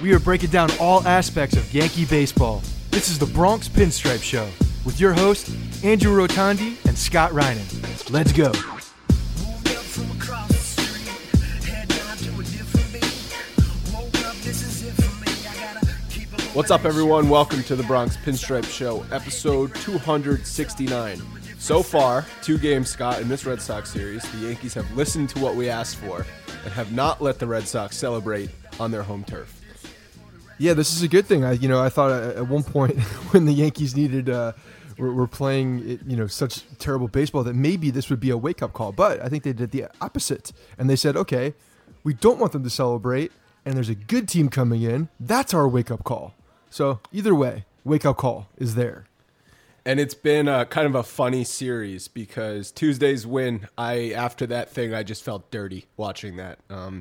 We are breaking down all aspects of Yankee baseball. This is the Bronx Pinstripe Show with your hosts, Andrew Rotondi and Scott Reinen. Let's go. What's up, everyone? Welcome to the Bronx Pinstripe Show, episode 269. So far, 2 games, Scott, in this Red Sox series, the Yankees have listened to what we asked for and have not let the Red Sox celebrate on their home turf. Yeah, this is a good thing. I thought at one point when the Yankees needed, were playing, such terrible baseball that maybe this would be a wake-up call. But I think they did the opposite, and they said, okay, we don't want them to celebrate, and there's a good team coming in. That's our wake-up call. So either way, wake-up call is there. And it's been kind of a funny series because Tuesday's win, after that thing, I just felt dirty watching that.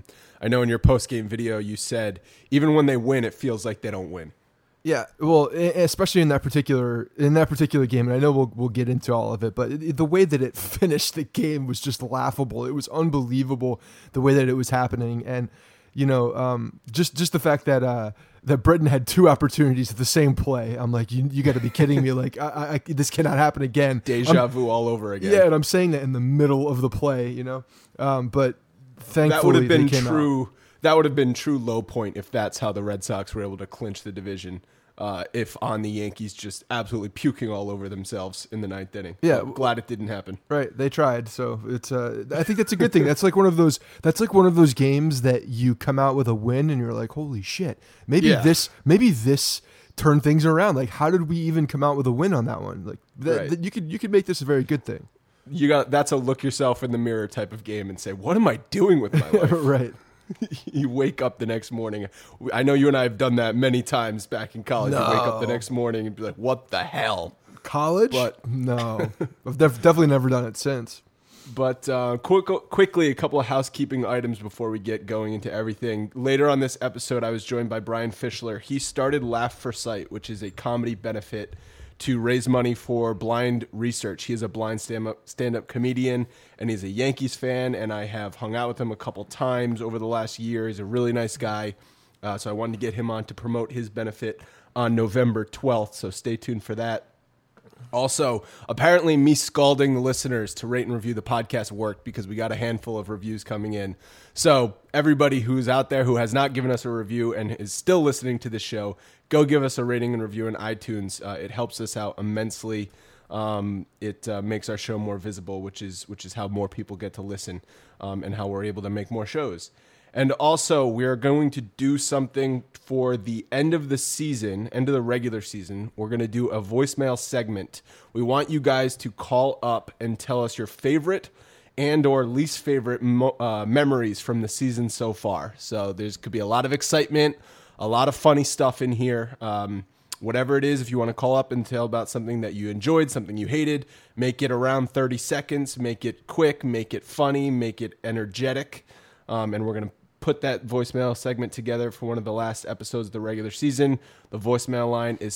I know in your post-game video you said even when they win, it feels like they don't win. Yeah, well, especially in that particular game, and I know we'll get into all of it, but the way that it finished the game was just laughable. It was unbelievable the way that it was happening, and just the fact that Britton had 2 opportunities at the same play. I'm like, you got to be kidding me! Like, I this cannot happen again. Deja vu all over again. Yeah, and I'm saying that in the middle of the play, but thankfully that would have been they came true. out. That would have been true low point if that's how the Red Sox were able to clinch the division. If on the Yankees just absolutely puking all over themselves in the 9th inning. Yeah, I'm glad it didn't happen. Right, they tried, so it's. I think that's a good thing. That's like one of those. That's like one of those games that you come out with a win and you're like, holy shit! Maybe this turned things around. Like, how did we even come out with a win on that one? Like, right. You could make this a very good thing. That's a look yourself in the mirror type of game and say, what am I doing with my life? Right. You wake up the next morning. I know you and I have done that many times back in college. No. You wake up the next morning and be like, what the hell? College? But no. I've definitely never done it since. But quickly, a couple of housekeeping items before we get going into everything. Later on this episode, I was joined by Brian Fischler. He started Laugh for Sight, which is a comedy benefit to raise money for blind research. He is a blind stand-up comedian, and he's a Yankees fan, and I have hung out with him a couple times over the last year. He's a really nice guy, so I wanted to get him on to promote his benefit on November 12th, so stay tuned for that. Also, apparently me scalding the listeners to rate and review the podcast worked because we got a handful of reviews coming in. So everybody who's out there who has not given us a review and is still listening to this show, go give us a rating and review in iTunes. It helps us out immensely. It makes our show more visible, which is how more people get to listen and how we're able to make more shows. And also, we're going to do something for the end of the season, end of the regular season. We're going to do a voicemail segment. We want you guys to call up and tell us your favorite and or least favorite memories from the season so far. So could be a lot of excitement, a lot of funny stuff in here. Whatever it is, if you want to call up and tell about something that you enjoyed, something you hated, make it around 30 seconds, make it quick, make it funny, make it energetic. And we're going to put that voicemail segment together for one of the last episodes of the regular season. The voicemail line is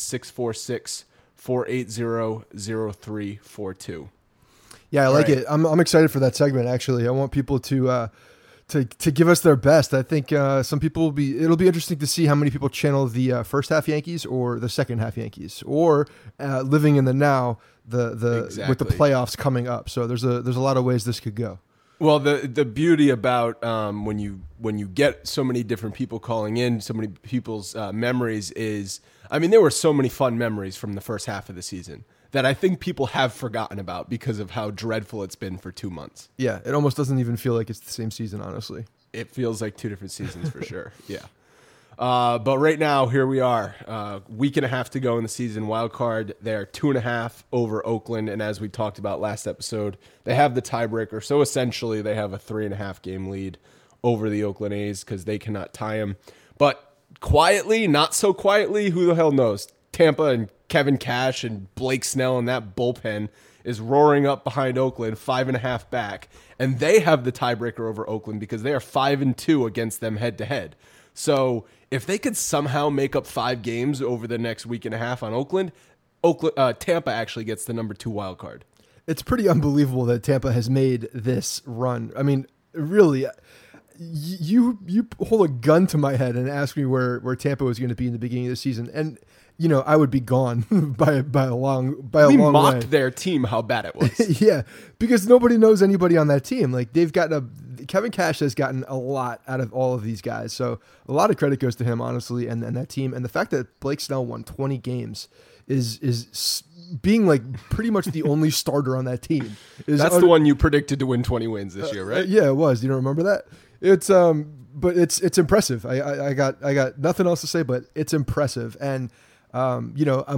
646-480-0342. Yeah, I like it. I'm excited for that segment, actually. I want people to give us their best. I think some people it'll be interesting to see how many people channel the first half Yankees or the second half Yankees, or living in the now, Exactly. with the playoffs coming up. So there's a lot of ways this could go. Well, the beauty about when you get so many different people calling in, so many people's memories is, there were so many fun memories from the first half of the season that I think people have forgotten about because of how dreadful it's been for 2 months. Yeah, it almost doesn't even feel like it's the same season, honestly. It feels like 2 different seasons for sure. Yeah. But right now, here we are. Week and a half to go in the season. Wild card, they're 2.5 over Oakland. And as we talked about last episode, they have the tiebreaker. So essentially, they have a 3.5 game lead over the Oakland A's because they cannot tie them. But quietly, not so quietly, who the hell knows? Tampa and Kevin Cash and Blake Snell and that bullpen is roaring up behind Oakland, 5.5 back. And they have the tiebreaker over Oakland because they are 5-2 against them head-to-head. So if they could somehow make up 5 games over the next week and a half on Oakland, Tampa actually gets the number 2 wild card. It's pretty unbelievable that Tampa has made this run. Really, you hold a gun to my head and ask me where Tampa was going to be in the beginning of the season, and I would be gone by a long way. We mocked their team how bad it was. Yeah, because nobody knows anybody on that team. Like Kevin Cash has gotten a lot out of all of these guys, so a lot of credit goes to him, honestly, and that team, and the fact that Blake Snell won 20 games is being like pretty much the only starter on that team. That's the one you predicted to win 20 wins this year, right? Yeah, it was. You don't remember that? It's but it's impressive. I got nothing else to say, but it's impressive, and I'm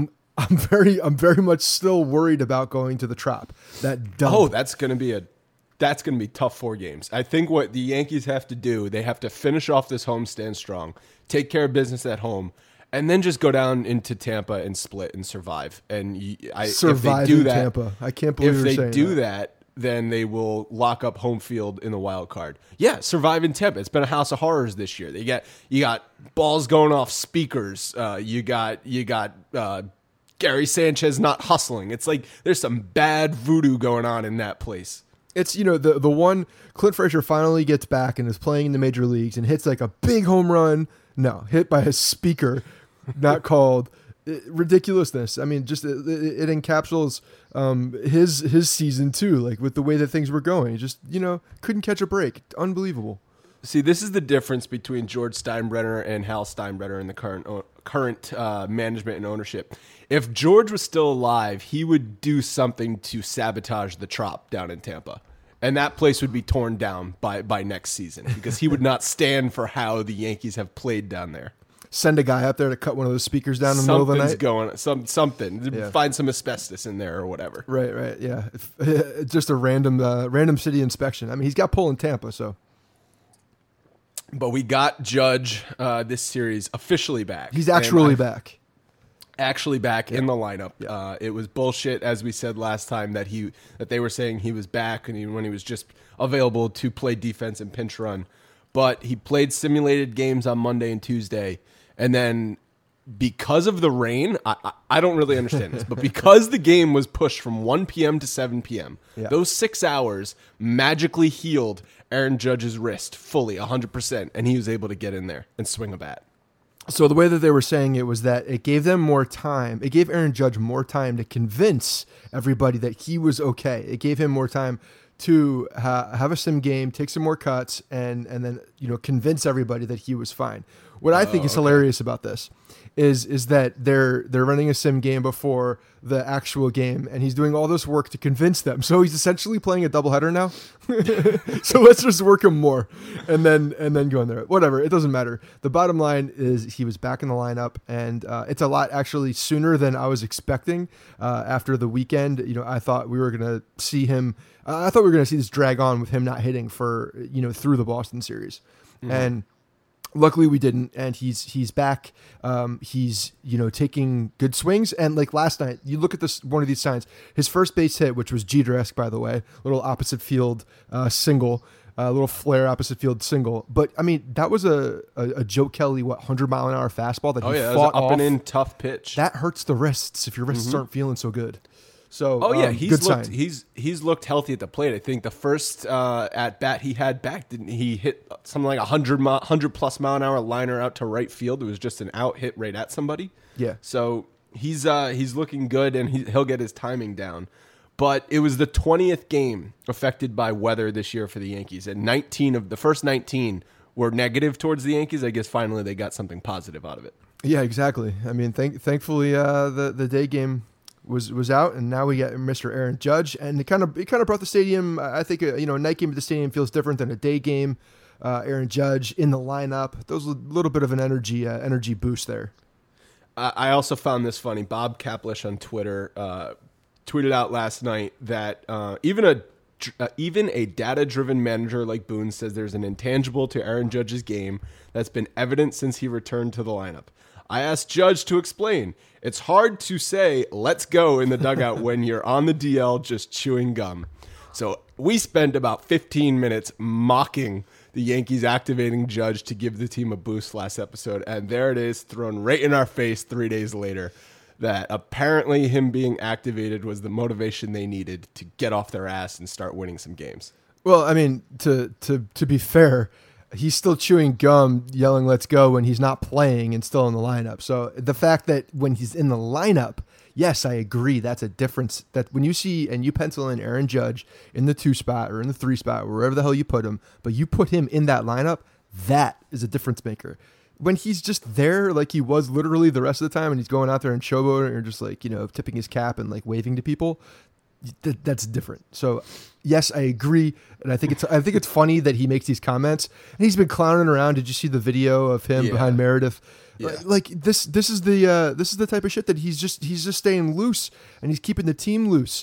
very much still worried about going to the Trop. That's gonna be tough 4 games. I think what the Yankees have to do, they have to finish off this homestand strong, take care of business at home, and then just go down into Tampa and split and survive. And if they do that, Tampa. I can't believe if you're they saying do that, then they will lock up home field in the wild card. Yeah, survive in Tampa. It's been a house of horrors this year. You got balls going off speakers. You got Gary Sanchez not hustling. It's like there's some bad voodoo going on in that place. It's, the one Clint Frazier finally gets back and is playing in the major leagues and hits like a big home run. No, hit by a speaker, not called. Ridiculousness. I mean, just it encapsulates his season too, like with the way that things were going. He just, couldn't catch a break. Unbelievable. See, this is the difference between George Steinbrenner and Hal Steinbrenner in the current management and ownership. If George was still alive, he would do something to sabotage the Trop down in Tampa. And that place would be torn down by next season because he would not stand for how the Yankees have played down there. Send a guy out there to cut one of those speakers down in the middle of the night. Something. Yeah. Find some asbestos in there or whatever. Right. Yeah. Just a random city inspection. I mean, he's got pull in Tampa, so. But we got Judge this series officially back. He's actually back. Actually back in the lineup. Yeah. It was bullshit, as we said last time, that they were saying he was back and when he was just available to play defense and pinch run. But he played simulated games on Monday and Tuesday. And then because of the rain, I don't really understand this, but because the game was pushed from 1 p.m. to 7 p.m., those 6 hours magically healed Aaron Judge's wrist fully, 100%, and he was able to get in there and swing a bat. So the way that they were saying it was that it gave them more time. It gave Aaron Judge more time to convince everybody that he was okay. It gave him more time to have a sim game, take some more cuts, and then convince everybody that he was fine. What I think is hilarious about this is that they're running a sim game before the actual game, and he's doing all this work to convince them. So he's essentially playing a doubleheader now. So let's just work him more, and then go in there. Whatever, it doesn't matter. The bottom line is he was back in the lineup, and it's a lot actually sooner than I was expecting. After the weekend, I thought we were gonna see him. I thought we were gonna see this drag on with him not hitting for through the Boston series, and. Luckily we didn't, and he's back. He's taking good swings, and like last night, you look at this one of these signs. His first base hit, which was Jeter-esque, by the way, little opposite field single, little flare opposite field single. But I mean, that was a Joe Kelly 100-mile-an-hour fastball that he fought that was an up off. and in tough pitch. That hurts the wrists if your wrists aren't feeling so good. So he's looked healthy at the plate. I think the first at bat he had back, didn't he hit something like 100+ mile an hour liner out to right field? It was just an out hit right at somebody. Yeah. So he's looking good, and he'll get his timing down. But it was the 20th game affected by weather this year for the Yankees, and 19 of the first 19 were negative towards the Yankees. I guess finally they got something positive out of it. Yeah, exactly. I mean, thankfully the day game was out, and now we got Mr. Aaron Judge, and it kind of brought the stadium. I think a night game at the stadium feels different than a day game. Aaron Judge in the lineup, those a little bit of an energy boost there. I also found this funny. Bob Kaplish on Twitter tweeted out last night that even a data-driven manager like Boone says there's an intangible to Aaron Judge's game that's been evident since he returned to the lineup. I asked Judge to explain. It's hard to say, let's go in the dugout when you're on the DL just chewing gum. So we spent about 15 minutes mocking the Yankees activating Judge to give the team a boost last episode. And there it is, thrown right in our face 3 days later, that apparently him being activated was the motivation they needed to get off their ass and start winning some games. Well, I mean, to be fair, he's still chewing gum, yelling "Let's go" when he's not playing and still in the lineup. So the fact that when he's in the lineup, yes, I agree. That's a difference. That when you see and you pencil in Aaron Judge in the 2 spot or in the 3 spot, wherever the hell you put him, but you put him in that lineup, that is a difference maker. When he's just there, like he was literally the rest of the time, and he's going out there and showboating or just like, tipping his cap and like waving to people, that's different. So yes, I agree. And I think it's funny that he makes these comments, and he's been clowning around. Did you see the video of him behind Meredith? Yeah. Like this is the type of shit that he's just staying loose, and he's keeping the team loose.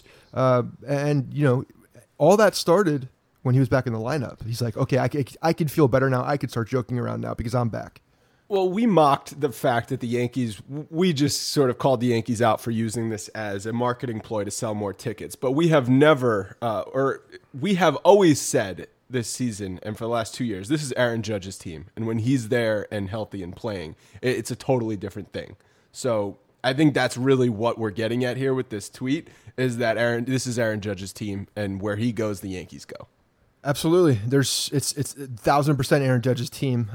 And all that started when he was back in the lineup. He's like, okay, I can feel better now. I can start joking around now because I'm back. Well, we mocked the fact that the Yankees, we just sort of called the Yankees out for using this as a marketing ploy to sell more tickets. But we have never, we have always said this season and for the last 2 years, this is Aaron Judge's team. And when he's there and healthy and playing, it's a totally different thing. So I think that's really what we're getting at here with this tweet, is that this is Aaron Judge's team, and where he goes, the Yankees go. Absolutely. It's 1,000% Aaron Judge's team.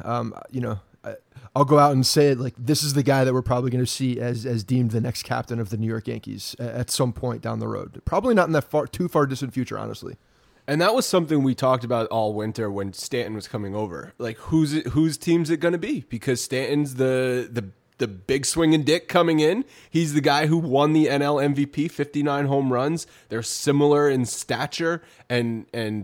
I'll go out and say it, like, this is the guy that we're probably going to see as deemed the next captain of the New York Yankees at some point down the road. Probably not in that too far distant future, honestly. And that was something we talked about all winter when Stanton was coming over. Like, whose team's it going to be? Because Stanton's the big swinging dick coming in. He's the guy who won the NL MVP, 59 home runs. They're similar in stature, and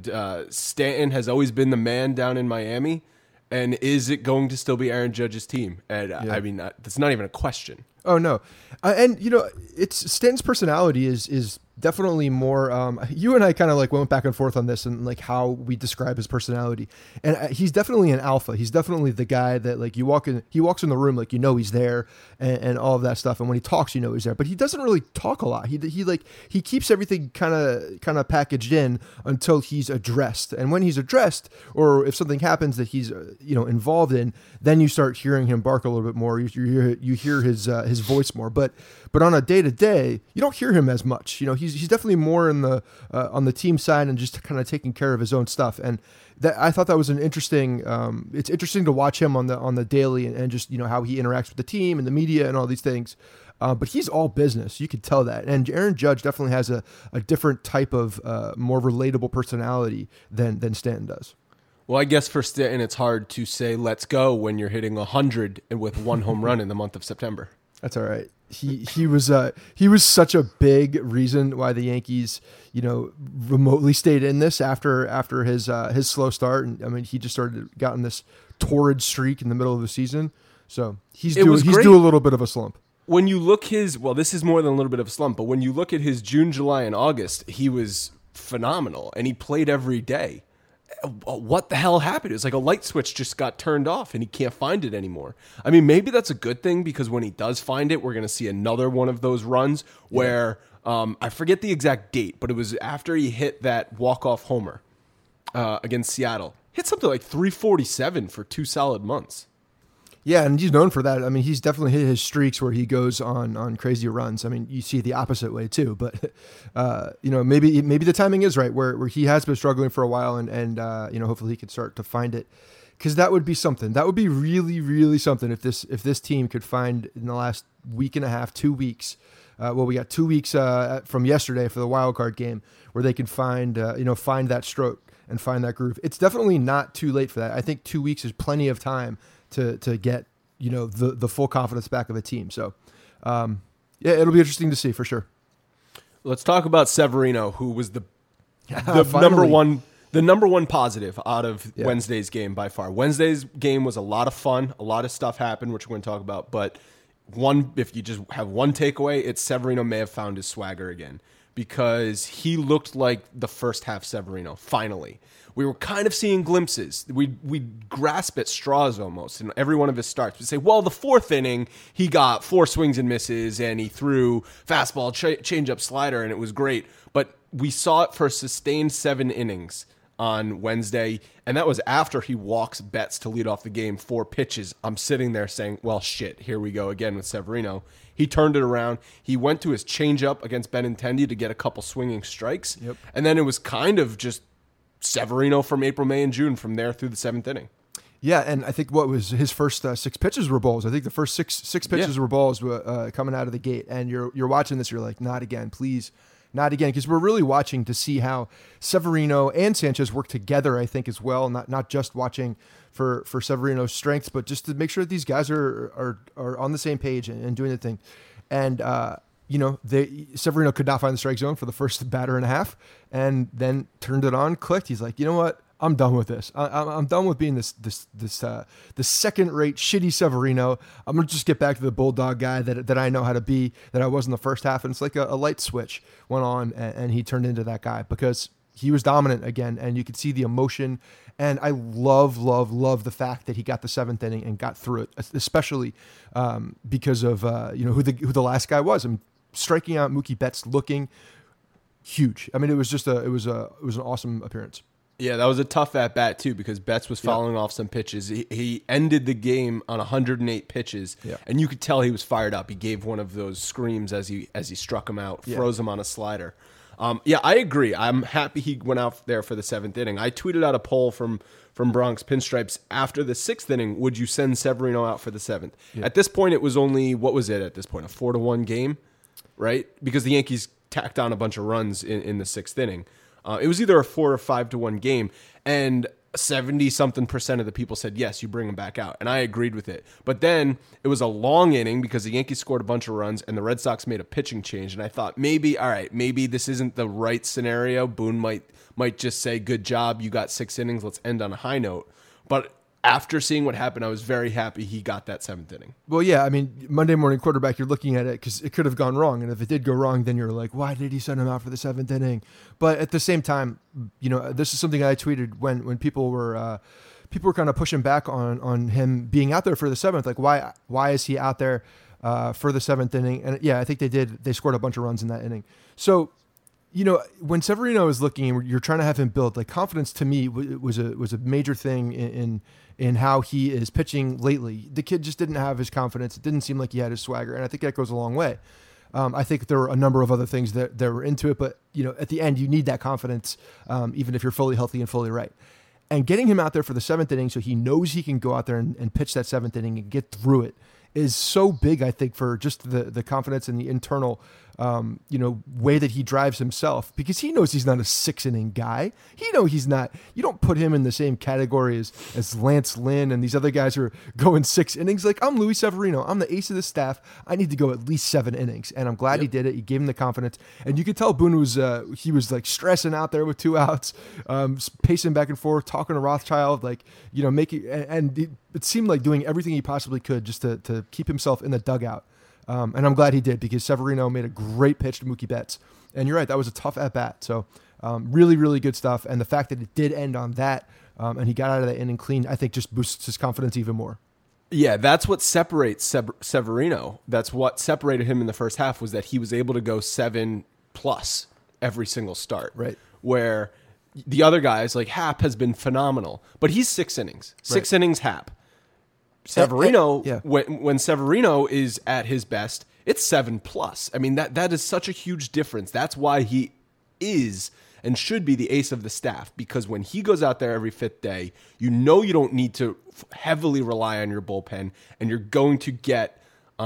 Stanton has always been the man down in Miami. And is it going to still be Aaron Judge's team? And I mean, that's not even a question. Oh no, and it's Stanton's personality is definitely more. You and I kind of like went back and forth on this and like how we describe his personality. And he's definitely an alpha. He's definitely the guy that like he walks in the room like he's there and all of that stuff. And when he talks, he's there. But he doesn't really talk a lot. He keeps everything kind of packaged in until he's addressed. And when he's addressed, or if something happens that he's involved in, then you start hearing him bark a little bit more. You hear his voice more. But on a day-to-day, you don't hear him as much. He's definitely more in the on the team side and just kind of taking care of his own stuff. And that I thought that was an interesting. It's interesting to watch him on the daily and just how he interacts with the team and the media and all these things. But he's all business. You could tell that. And Aaron Judge definitely has a different type of more relatable personality than Stanton does. Well, I guess for Stanton, it's hard to say "let's go" when you're hitting 100 with 1 home run in the month of September. That's all right. He was such a big reason why the Yankees, remotely stayed in this after his slow start. And I mean, he just gotten this torrid streak in the middle of the season. So he's due a little bit of a slump. When you look this is more than a little bit of a slump, but when you look at his June, July, and August, he was phenomenal and he played every day. What the hell happened? It was like a light switch just got turned off and he can't find it anymore. I mean, maybe that's a good thing, because when he does find it, we're going to see another one of those runs where I forget the exact date, but it was after he hit that walk-off homer against Seattle. Hit something like 347 for 2 solid months. Yeah, and he's known for that. I mean, he's definitely hit his streaks where he goes on crazy runs. I mean, you see it the opposite way too, but maybe the timing is right where he has been struggling for a while, and hopefully he can start to find it, because that would be something. That would be really, really something if this team could find in the last week and a half, 2 weeks. We got 2 weeks from yesterday for the wild card game where they can find that stroke and find that groove. It's definitely not too late for that. I think 2 weeks is plenty of time to get the full confidence back of a team. So it'll be interesting to see for sure. Let's talk about Severino, who was the number one positive out of Wednesday's game by far. Wednesday's game was a lot of fun. A lot of stuff happened, which we're going to talk about. But if you just have one takeaway, it's Severino may have found his swagger again, because he looked like the first half Severino, finally. We were kind of seeing glimpses. We grasp at straws almost in every one of his starts. We say, well, the 4th inning, he got 4 swings and misses, and he threw fastball, changeup, slider, and it was great. But we saw it for a sustained 7 innings on Wednesday, and that was after he walks Betts to lead off the game 4 pitches. I'm sitting there saying, well, shit, here we go again with Severino. He turned it around. He went to his changeup against Benintendi to get a couple swinging strikes, and then it was kind of just Severino from April, May, and June from there through the 7th inning. Yeah, and I think what was his first 6 pitches were balls. I think the first six pitches were balls coming out of the gate. And you're watching this, you're like, not again, please, not again, because we're really watching to see how Severino and Sanchez work together. I think as well, not just watching for Severino's strengths, but just to make sure that these guys are on the same page and doing the thing. And Severino could not find the strike zone for the first batter and a half, and then turned it on, clicked. He's like, you know what? I'm done with this. I'm done with being this second-rate shitty Severino. I'm gonna just get back to the bulldog guy that I know how to be, that I was in the first half. And it's like a light switch went on, and he turned into that guy because he was dominant again, and you could see the emotion. And I love the fact that he got the 7th inning and got through it, especially because of who the last guy was. And striking out Mookie Betts, looking huge. I mean, it was just it was an awesome appearance. Yeah, that was a tough at bat too because Betts was fouling off some pitches. He ended the game on 108 pitches, and you could tell he was fired up. He gave one of those screams as he struck him out, froze him on a slider. I agree. I'm happy he went out there for the 7th inning. I tweeted out a poll from Bronx Pinstripes after the 6th inning. Would you send Severino out for the 7th? Yeah. At this point, it was only, what was it at this point? A 4-1 game, right? Because the Yankees tacked on a bunch of runs in the 6th inning. It was either a 4 or 5-1 game, and 70-something% of the people said, yes, you bring him back out. And I agreed with it. But then it was a long inning because the Yankees scored a bunch of runs and the Red Sox made a pitching change. And I thought, maybe this isn't the right scenario. Boone might just say, good job, you got 6 innings, let's end on a high note. But after seeing what happened, I was very happy he got that 7th inning. Well, yeah, I mean, Monday morning quarterback, you're looking at it because it could have gone wrong. And if it did go wrong, then you're like, why did he send him out for the 7th inning? But at the same time, this is something I tweeted when people were kind of pushing back on him being out there for the 7th. Like, why is he out there for the 7th inning? And yeah, I think they did. They scored a bunch of runs in that inning. So, when Severino is looking and you're trying to have him build, like, confidence to me was a major thing in how he is pitching lately. The kid just didn't have his confidence. It didn't seem like he had his swagger, and I think that goes a long way. I think there were a number of other things that were into it, but at the end, you need that confidence, even if you're fully healthy and fully right. And getting him out there for the 7th inning so he knows he can go out there and pitch that 7th inning and get through it is so big, I think, for just the confidence and the internal way that he drives himself, because he knows he's not a 6-inning guy. He's not. You don't put him in the same category as Lance Lynn and these other guys who are going 6 innings. Like, I'm Luis Severino. I'm the ace of the staff. I need to go at least 7 innings, and I'm glad he did it. He gave him the confidence, and you could tell Boone was like stressing out there with 2 outs, pacing back and forth, talking to Rothschild, making, and it seemed like doing everything he possibly could just to keep himself in the dugout. And I'm glad he did, because Severino made a great pitch to Mookie Betts. And you're right, that was a tough at-bat. So really, really good stuff. And the fact that it did end on that and he got out of that inning clean, I think just boosts his confidence even more. Yeah, that's what separates Severino. That's what separated him in the first half, was that he was able to go 7+ every single start. Right. Where the other guys, like Happ, has been phenomenal. But he's 6 innings. 6 innings Happ. Severino, when Severino is at his best, it's 7+. I mean, that is such a huge difference. That's why he is and should be the ace of the staff, because when he goes out there every 5th day, you don't need to heavily rely on your bullpen, and you're going to get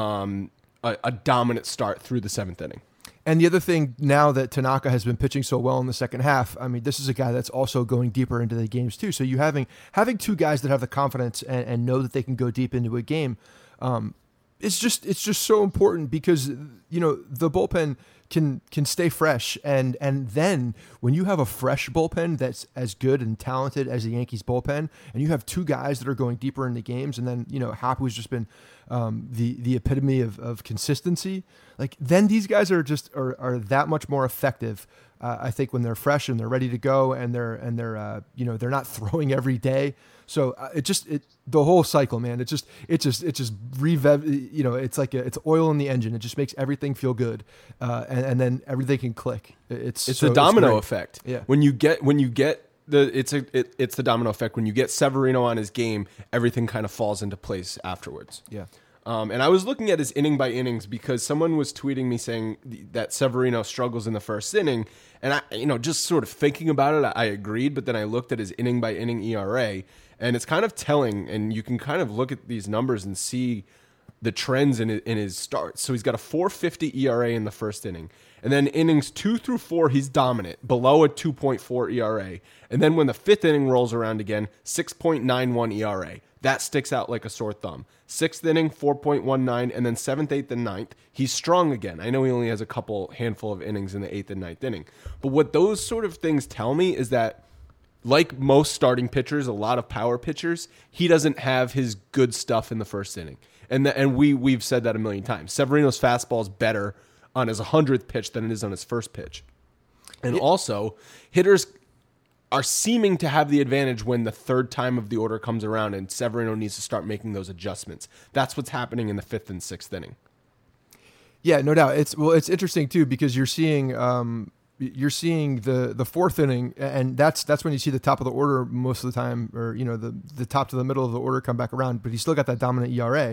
a dominant start through the 7th inning. And the other thing, now that Tanaka has been pitching so well in the second half, I mean, this is a guy that's also going deeper into the games too. So you having 2 guys that have the confidence and know that they can go deep into a game, it's just so important, because the bullpen can stay fresh, and then when you have a fresh bullpen that's as good and talented as the Yankees bullpen, and you have 2 guys that are going deeper into games, and then Happ, who's just been the epitome of consistency, like, then these guys are that much more effective. I think when they're fresh and they're ready to go, and they're not throwing every day. So the whole cycle, man, it's revive. It's like it's oil in the engine. It just makes everything feel good, and then everything can click. It's the domino effect. Yeah. When you get it's the domino effect. When you get Severino on his game, everything kind of falls into place afterwards. Yeah. And I was looking at his inning by innings, because someone was tweeting me saying that Severino struggles in the first inning. And I, just sort of thinking about it, I agreed. But then I looked at his inning by inning ERA, And it's kind of telling, and you can kind of look at these numbers and see the trends in his starts. So he's got a 4.50 ERA in the first inning. And then innings 2 through 4, he's dominant, below a 2.4 ERA. And then when the fifth inning rolls around again, 6.91 ERA. That sticks out like a sore thumb. Sixth inning, 4.19, and then seventh, eighth, and ninth, he's strong again. I know he only has a handful of innings in the eighth and ninth inning. But what those sort of things tell me is that, like most starting pitchers, a lot of power pitchers, he doesn't have his good stuff in the first inning. And we've said that a million times. Severino's fastball is better on his 100th pitch than it is on his first pitch. And also, hitters are seeming to have the advantage when the third time of the order comes around and Severino needs to start making those adjustments. That's what's happening in the fifth and sixth inning. Yeah, no doubt. It's interesting too because you're seeing the fourth inning, and that's when you see the top of the order most of the time, or the top to the middle of the order come back around. But he's still got that dominant ERA,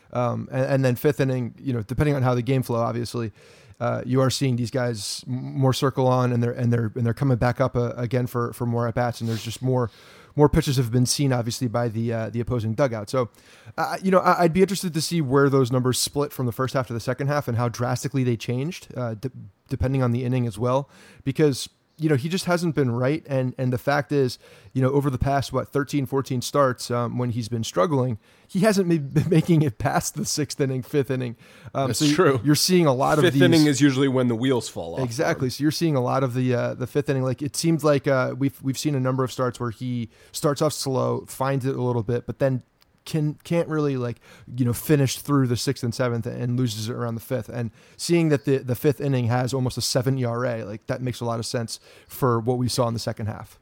and then fifth inning, depending on how the game flow, obviously, you are seeing these guys more circle on, and they're coming back up again for more at bats, and there's just more pitches have been seen, obviously, by the opposing dugout. So, I'd be interested to see where those numbers split from the first half to the second half and how drastically they changed, depending on the inning as well, because he just hasn't been right. And the fact is, over the past, 13, 14 starts, when he's been struggling, he hasn't been making it past the sixth inning, fifth inning. That's true. You're seeing a lot of these. Fifth inning is usually when the wheels fall off. Exactly. So you're seeing a lot of the fifth inning. Like it seems like we've seen a number of starts where he starts off slow, finds it a little bit, but then can't really finish through the sixth and seventh and loses it around the fifth. And seeing that the fifth inning has almost a 7 ERA, that makes a lot of sense for what we saw in the second half.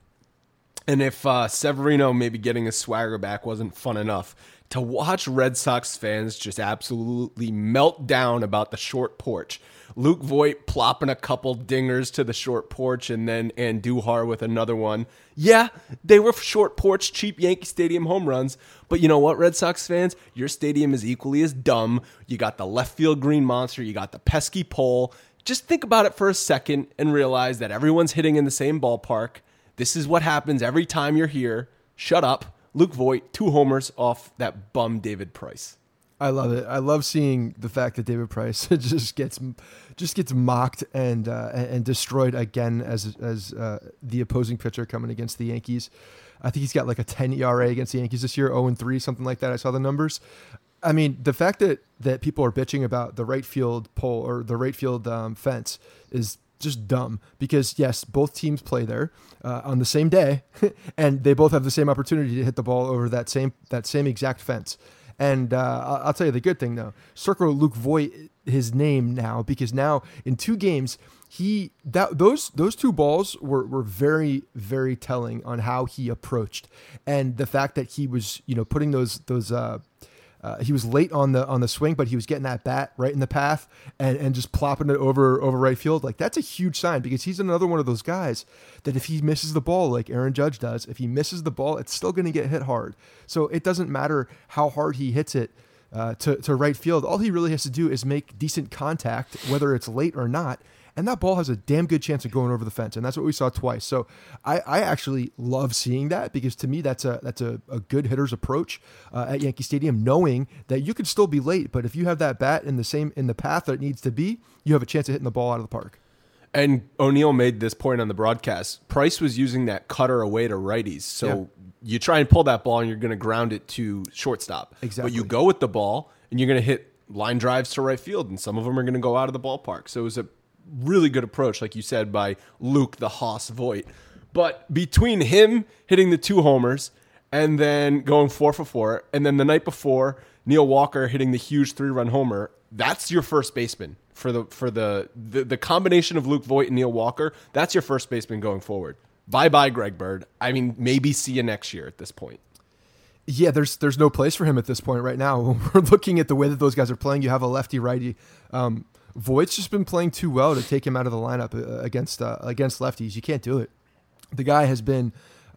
And if Severino maybe getting his swagger back wasn't fun enough, to watch Red Sox fans just absolutely melt down about the short porch. Luke Voit plopping a couple dingers to the short porch, and then Andujar with another one. Yeah, they were short porch, cheap Yankee Stadium home runs. But you know what, Red Sox fans? Your stadium is equally as dumb. You got the left field green monster. You got the pesky pole. Just think about it for a second and realize that everyone's hitting in the same ballpark. This is what happens every time you're here. Shut up. Luke Voit, 2 homers off that bum David Price. I love it. I love seeing the fact that David Price just gets mocked and destroyed again as the opposing pitcher coming against the Yankees. I think he's got a 10 ERA against the Yankees this year, 0-3, something like that. I saw the numbers. I mean, the fact that people are bitching about the right field pole or the right field fence is just dumb because yes, both teams play there on the same day, and they both have the same opportunity to hit the ball over that same exact fence. And I'll tell you the good thing though, circle Luke Voit his name now, because now in 2 games those 2 balls were very, very telling on how he approached, and the fact that he was putting those he was late on the swing, but he was getting that bat right in the path and just plopping it over right field. That's a huge sign, because he's another one of those guys that if he misses the ball, like Aaron Judge does, if he misses the ball, it's still going to get hit hard. So it doesn't matter how hard he hits it to right field. All he really has to do is make decent contact, whether it's late or not. And that ball has a damn good chance of going over the fence, and that's what we saw twice. So I actually love seeing that, because to me that's a good hitter's approach at Yankee Stadium, knowing that you could still be late, but if you have that bat in the path that it needs to be, you have a chance of hitting the ball out of the park. And O'Neill made this point on the broadcast. Price was using that cutter away to righties, so you try and pull that ball and you're going to ground it to shortstop. Exactly. But you go with the ball and you're going to hit line drives to right field, and some of them are going to go out of the ballpark. So it was a really good approach, like you said, by Luke the Hoss Voit. But between him hitting the 2 homers and then going 4 for 4, and then the night before Neil Walker hitting the huge 3-run homer, that's your first baseman for the combination of Luke Voit and Neil Walker. That's your first baseman going forward. Bye Greg Bird. I mean, maybe see you next year at this point. Yeah, there's no place for him at this point right now. When we're looking at the way that those guys are playing, you have a lefty righty. Voigt's just been playing too well to take him out of the lineup against lefties. You can't do it. The guy has been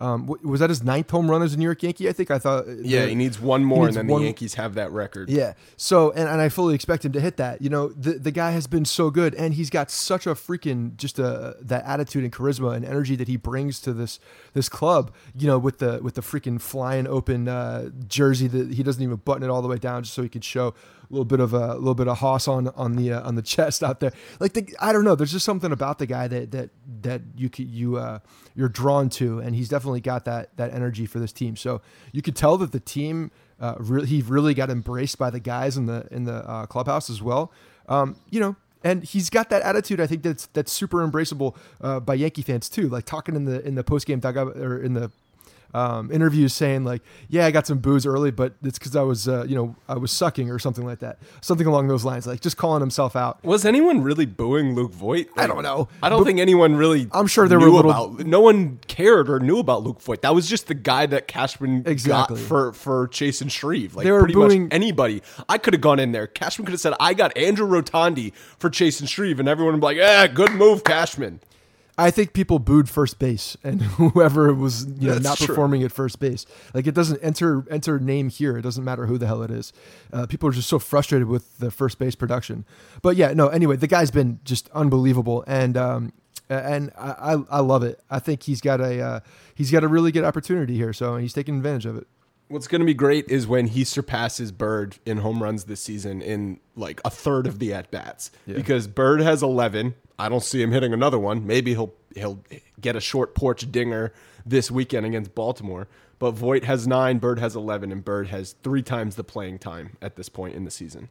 Was that his 9th home run as a New York Yankee? I think I thought. Yeah, he needs one more, and then one, the Yankees have that record. Yeah. So, and I fully expect him to hit that. You know, the guy has been so good, and he's got such a freaking that attitude and charisma and energy that he brings to this club. You know, with the freaking flying open jersey that he doesn't even button it all the way down just so he could show a little bit of hoss on the chest out there. Like I don't know. There's just something about the guy that you're drawn to, and he's definitely got that energy for this team. So you could tell that the team he really got embraced by the guys in the clubhouse as well. You know, and he's got that attitude. I think that's super embraceable by Yankee fans too. Like talking in the post game dugout or in the interviews saying like, yeah, I got some booze early, but it's because I was, I was sucking or something like that. Something along those lines, like just calling himself out. Was anyone really booing Luke Voit? I don't know. I don't think anyone really. I'm sure there were no one cared or knew about Luke Voit. That was just the guy that Cashman got for Chase and Shreve. Like pretty much anybody. I could have gone in there. Cashman could have said, I got Andrew Rotondi for Chase and Shreve, and everyone would be like, yeah, good move, Cashman. I think people booed first base and whoever was not performing at first base. Like it doesn't enter name here. It doesn't matter who the hell it is. People are just so frustrated with the first base production. But yeah, no. Anyway, the guy's been just unbelievable, and I love it. I think he's got a really good opportunity here. So he's taking advantage of it. What's going to be great is when he surpasses Bird in home runs this season in like a third of the at-bats. Yeah. Because Bird has 11. I don't see him hitting another one. Maybe he'll get a short porch dinger this weekend against Baltimore. But Voit has 9, Bird has 11, and Bird has 3 times the playing time at this point in the season.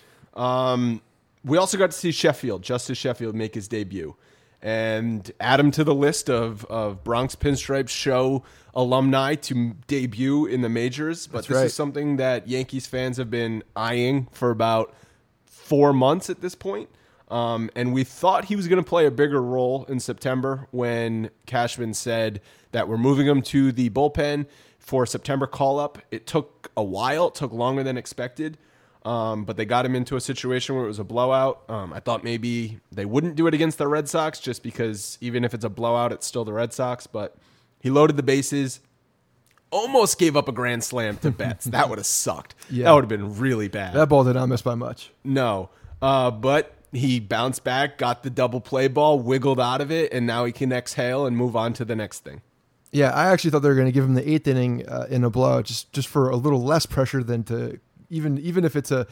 We also got to see Justice Sheffield, make his debut. And add him to the list of Bronx Pinstripes show alumni to debut in the majors. But this is something that Yankees fans have been eyeing for about 4 months at this point. And we thought he was going to play a bigger role in September when Cashman said that we're moving him to the bullpen for September call-up. It took a while. It took longer than expected. But they got him into a situation where it was a blowout. I thought maybe they wouldn't do it against the Red Sox just because even if it's a blowout, it's still the Red Sox. But he loaded the bases, almost gave up a grand slam to Betts. That would have sucked. Yeah. That would have been really bad. That ball did not miss by much. No. But he bounced back, got the double play ball, wiggled out of it, and now he can exhale and move on to the next thing. Yeah, I actually thought they were going to give him the 8th inning in a blowout just for a little less pressure than to even if it's a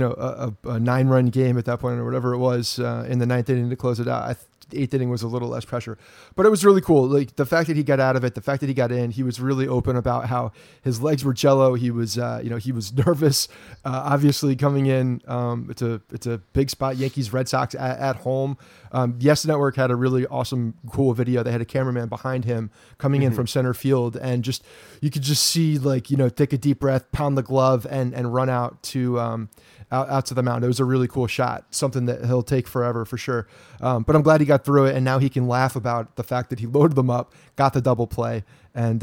9-run game at that point or whatever it was in the 9th inning to close it out. The 8th inning was a little less pressure, but it was really cool. Like the fact that he got out of it, the fact that he got in, he was really open about how his legs were jello. He was, he was nervous, obviously coming in. It's a big spot. Yankees, Red Sox at home. Yes Network had a really awesome, cool video. They had a cameraman behind him coming in from center field, and you could just see take a deep breath, pound the glove, and run out to out to the mound. It was a really cool shot, something that he'll take forever for sure. But I'm glad he got through it, and now he can laugh about the fact that he loaded them up, got the double play, and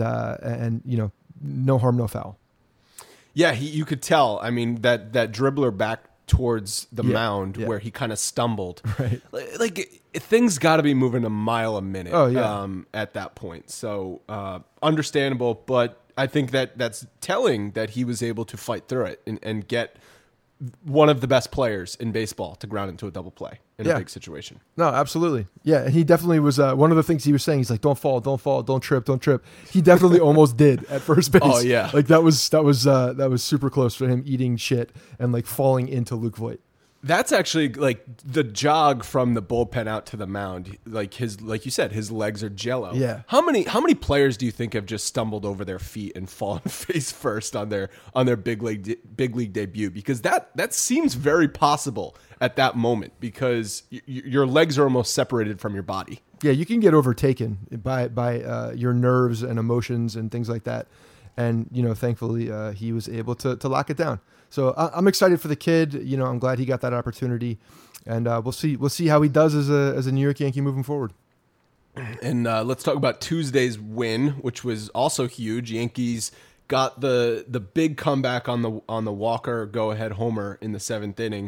no harm, no foul. Yeah, you could tell. I mean, that dribbler back towards the mound where he kind of stumbled. Right. Like things got to be moving a mile a minute. Oh, yeah. At that point. So understandable, but I think that's telling that he was able to fight through it and get one of the best players in baseball to ground into a double play in a big situation. No, absolutely. Yeah, and he definitely was one of the things he was saying. He's like, don't fall, don't trip. He definitely almost did at first base. Oh yeah, like that was super close for him eating shit and falling into Luke Voit. That's actually the jog from the bullpen out to the mound. Like you said, his legs are jello. Yeah. How many players do you think have just stumbled over their feet and fallen face first on their big league debut? Because that seems very possible at that moment because your legs are almost separated from your body. Yeah, you can get overtaken by your nerves and emotions and things like that. And thankfully he was able to lock it down. So I'm excited for the kid. I'm glad he got that opportunity, and we'll see how he does as a New York Yankee moving forward. And let's talk about Tuesday's win, which was also huge. Yankees got the big comeback on the Walker go-ahead homer in the 7th inning,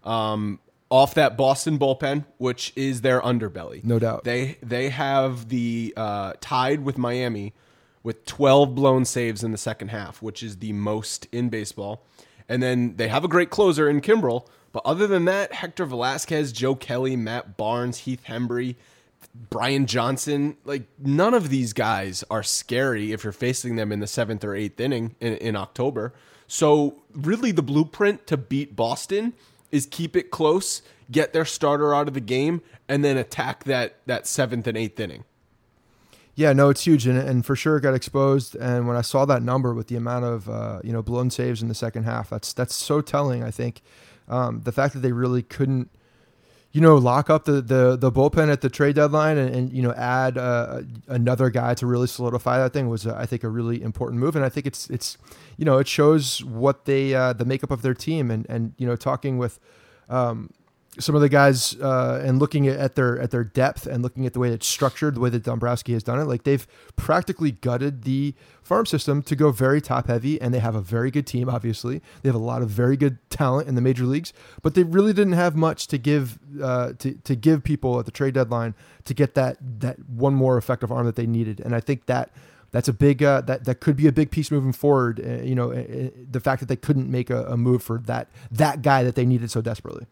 off that Boston bullpen, which is their underbelly, no doubt. They have the tied with Miami with 12 blown saves in the second half, which is the most in baseball. And then they have a great closer in Kimbrel. But other than that, Hector Velasquez, Joe Kelly, Matt Barnes, Heath Hembree, Brian Johnson, like none of these guys are scary if you're facing them in the 7th or 8th inning in October. So really the blueprint to beat Boston is keep it close, get their starter out of the game, and then attack that 7th and 8th inning. Yeah, no, it's huge, and for sure it got exposed. And when I saw that number with the amount of blown saves in the second half, that's so telling. I think the fact that they really couldn't lock up the bullpen at the trade deadline and add another guy to really solidify that thing was I think a really important move. And I think it's it shows what the makeup of their team and talking with some of the guys and looking at their depth and looking at the way it's structured, the way that Dombrowski has done it, like they've practically gutted the farm system to go very top heavy, and they have a very good team. Obviously, they have a lot of very good talent in the major leagues, but they really didn't have much to give to give people at the trade deadline to get that one more effective arm that they needed. And I think that's a big that could be a big piece moving forward. The fact that they couldn't make a move for that guy that they needed so desperately.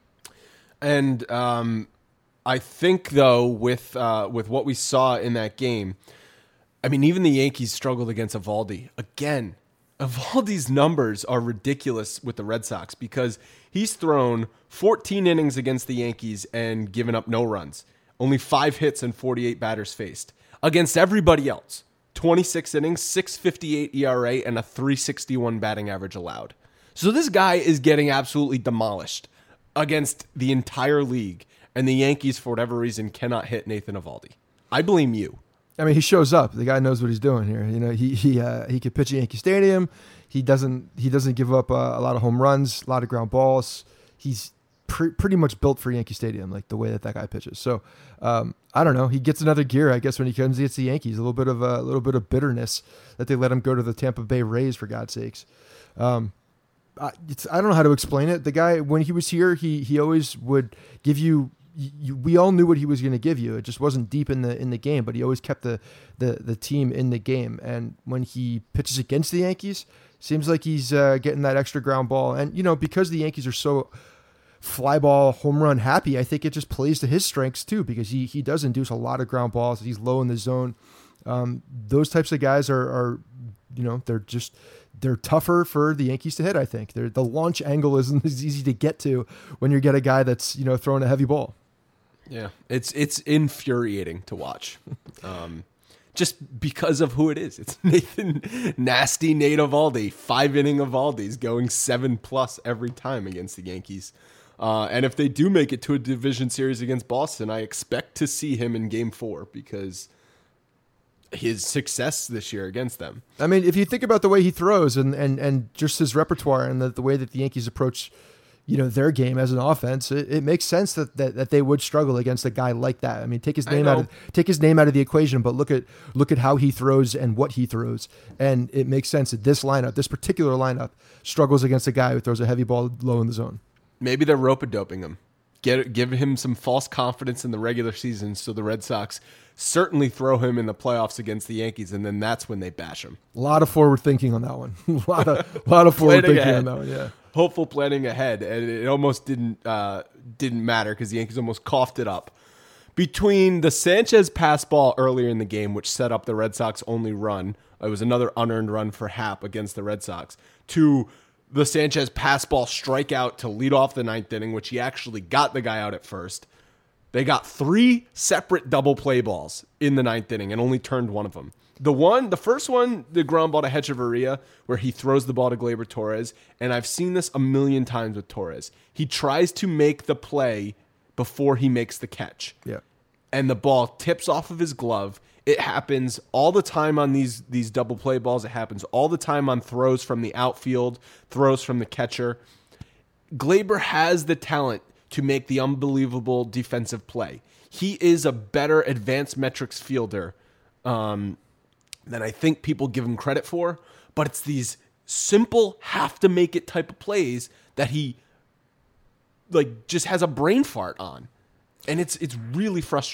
And I think, though, with what we saw in that game, I mean, even the Yankees struggled against Eovaldi. Again, Eovaldi's numbers are ridiculous with the Red Sox because he's thrown 14 innings against the Yankees and given up no runs. Only 5 hits and 48 batters faced. Against everybody else, 26 innings, 6.58 ERA, and a 3.61 batting average allowed. So this guy is getting absolutely demolished against the entire league, and the Yankees, for whatever reason, cannot hit Nathan Eovaldi. I blame you. I mean, he shows up. The guy knows what he's doing here. He could pitch at Yankee Stadium. He doesn't give up a lot of home runs, a lot of ground balls. He's pretty much built for Yankee Stadium, like the way that guy pitches. So I don't know. He gets another gear, I guess, when he comes against the Yankees. A little bit of bitterness that they let him go to the Tampa Bay Rays, for God's sakes. I don't know how to explain it. The guy, when he was here, he always would give you. We all knew what he was going to give you. It just wasn't deep in the game, but he always kept the team in the game. And when he pitches against the Yankees, seems like he's getting that extra ground ball. And because the Yankees are so fly ball home run happy, I think it just plays to his strengths too, because he does induce a lot of ground balls. He's low in the zone. Those types of guys are they're tougher for the Yankees to hit. I think the launch angle isn't as easy to get to when you get a guy that's throwing a heavy ball. Yeah, it's infuriating to watch, just because of who it is. It's nasty Nate Eovaldi, 5-inning Eovaldi's going 7+ every time against the Yankees. And if they do make it to a division series against Boston, I expect to see him in Game 4 because his success this year against them. I mean, if you think about the way he throws and just his repertoire and the way that the Yankees approach, their game as an offense, it makes sense that they would struggle against a guy like that. I mean, take his name out of the equation, but look at how he throws and what he throws, and it makes sense that this particular lineup, struggles against a guy who throws a heavy ball low in the zone. Maybe they're rope-a-doping him. Give him some false confidence in the regular season, so the Red Sox certainly throw him in the playoffs against the Yankees, and then that's when they bash him. A lot of forward thinking on that one. a lot of forward thinking on that one. Yeah. Hopeful planning ahead, and it almost didn't matter because the Yankees almost coughed it up. Between the Sanchez pass ball earlier in the game, which set up the Red Sox only run, it was another unearned run for Happ against the Red Sox, to the Sanchez pass ball strikeout to lead off the 9th inning, which he actually got the guy out at first. They got 3 separate double play balls in the 9th inning and only turned one of them. The first one, the ground ball to Hechavarria, where he throws the ball to Gleyber Torres, and I've seen this a million times with Torres. He tries to make the play before he makes the catch. Yeah. And the ball tips off of his glove. It happens all the time on these double play balls. It happens all the time on throws from the outfield, throws from the catcher. Gleyber has the talent to make the unbelievable defensive play. He is a better advanced metrics fielder than I think people give him credit for, but it's these simple have to make it type of plays that he just has a brain fart on. And it's really frustrating.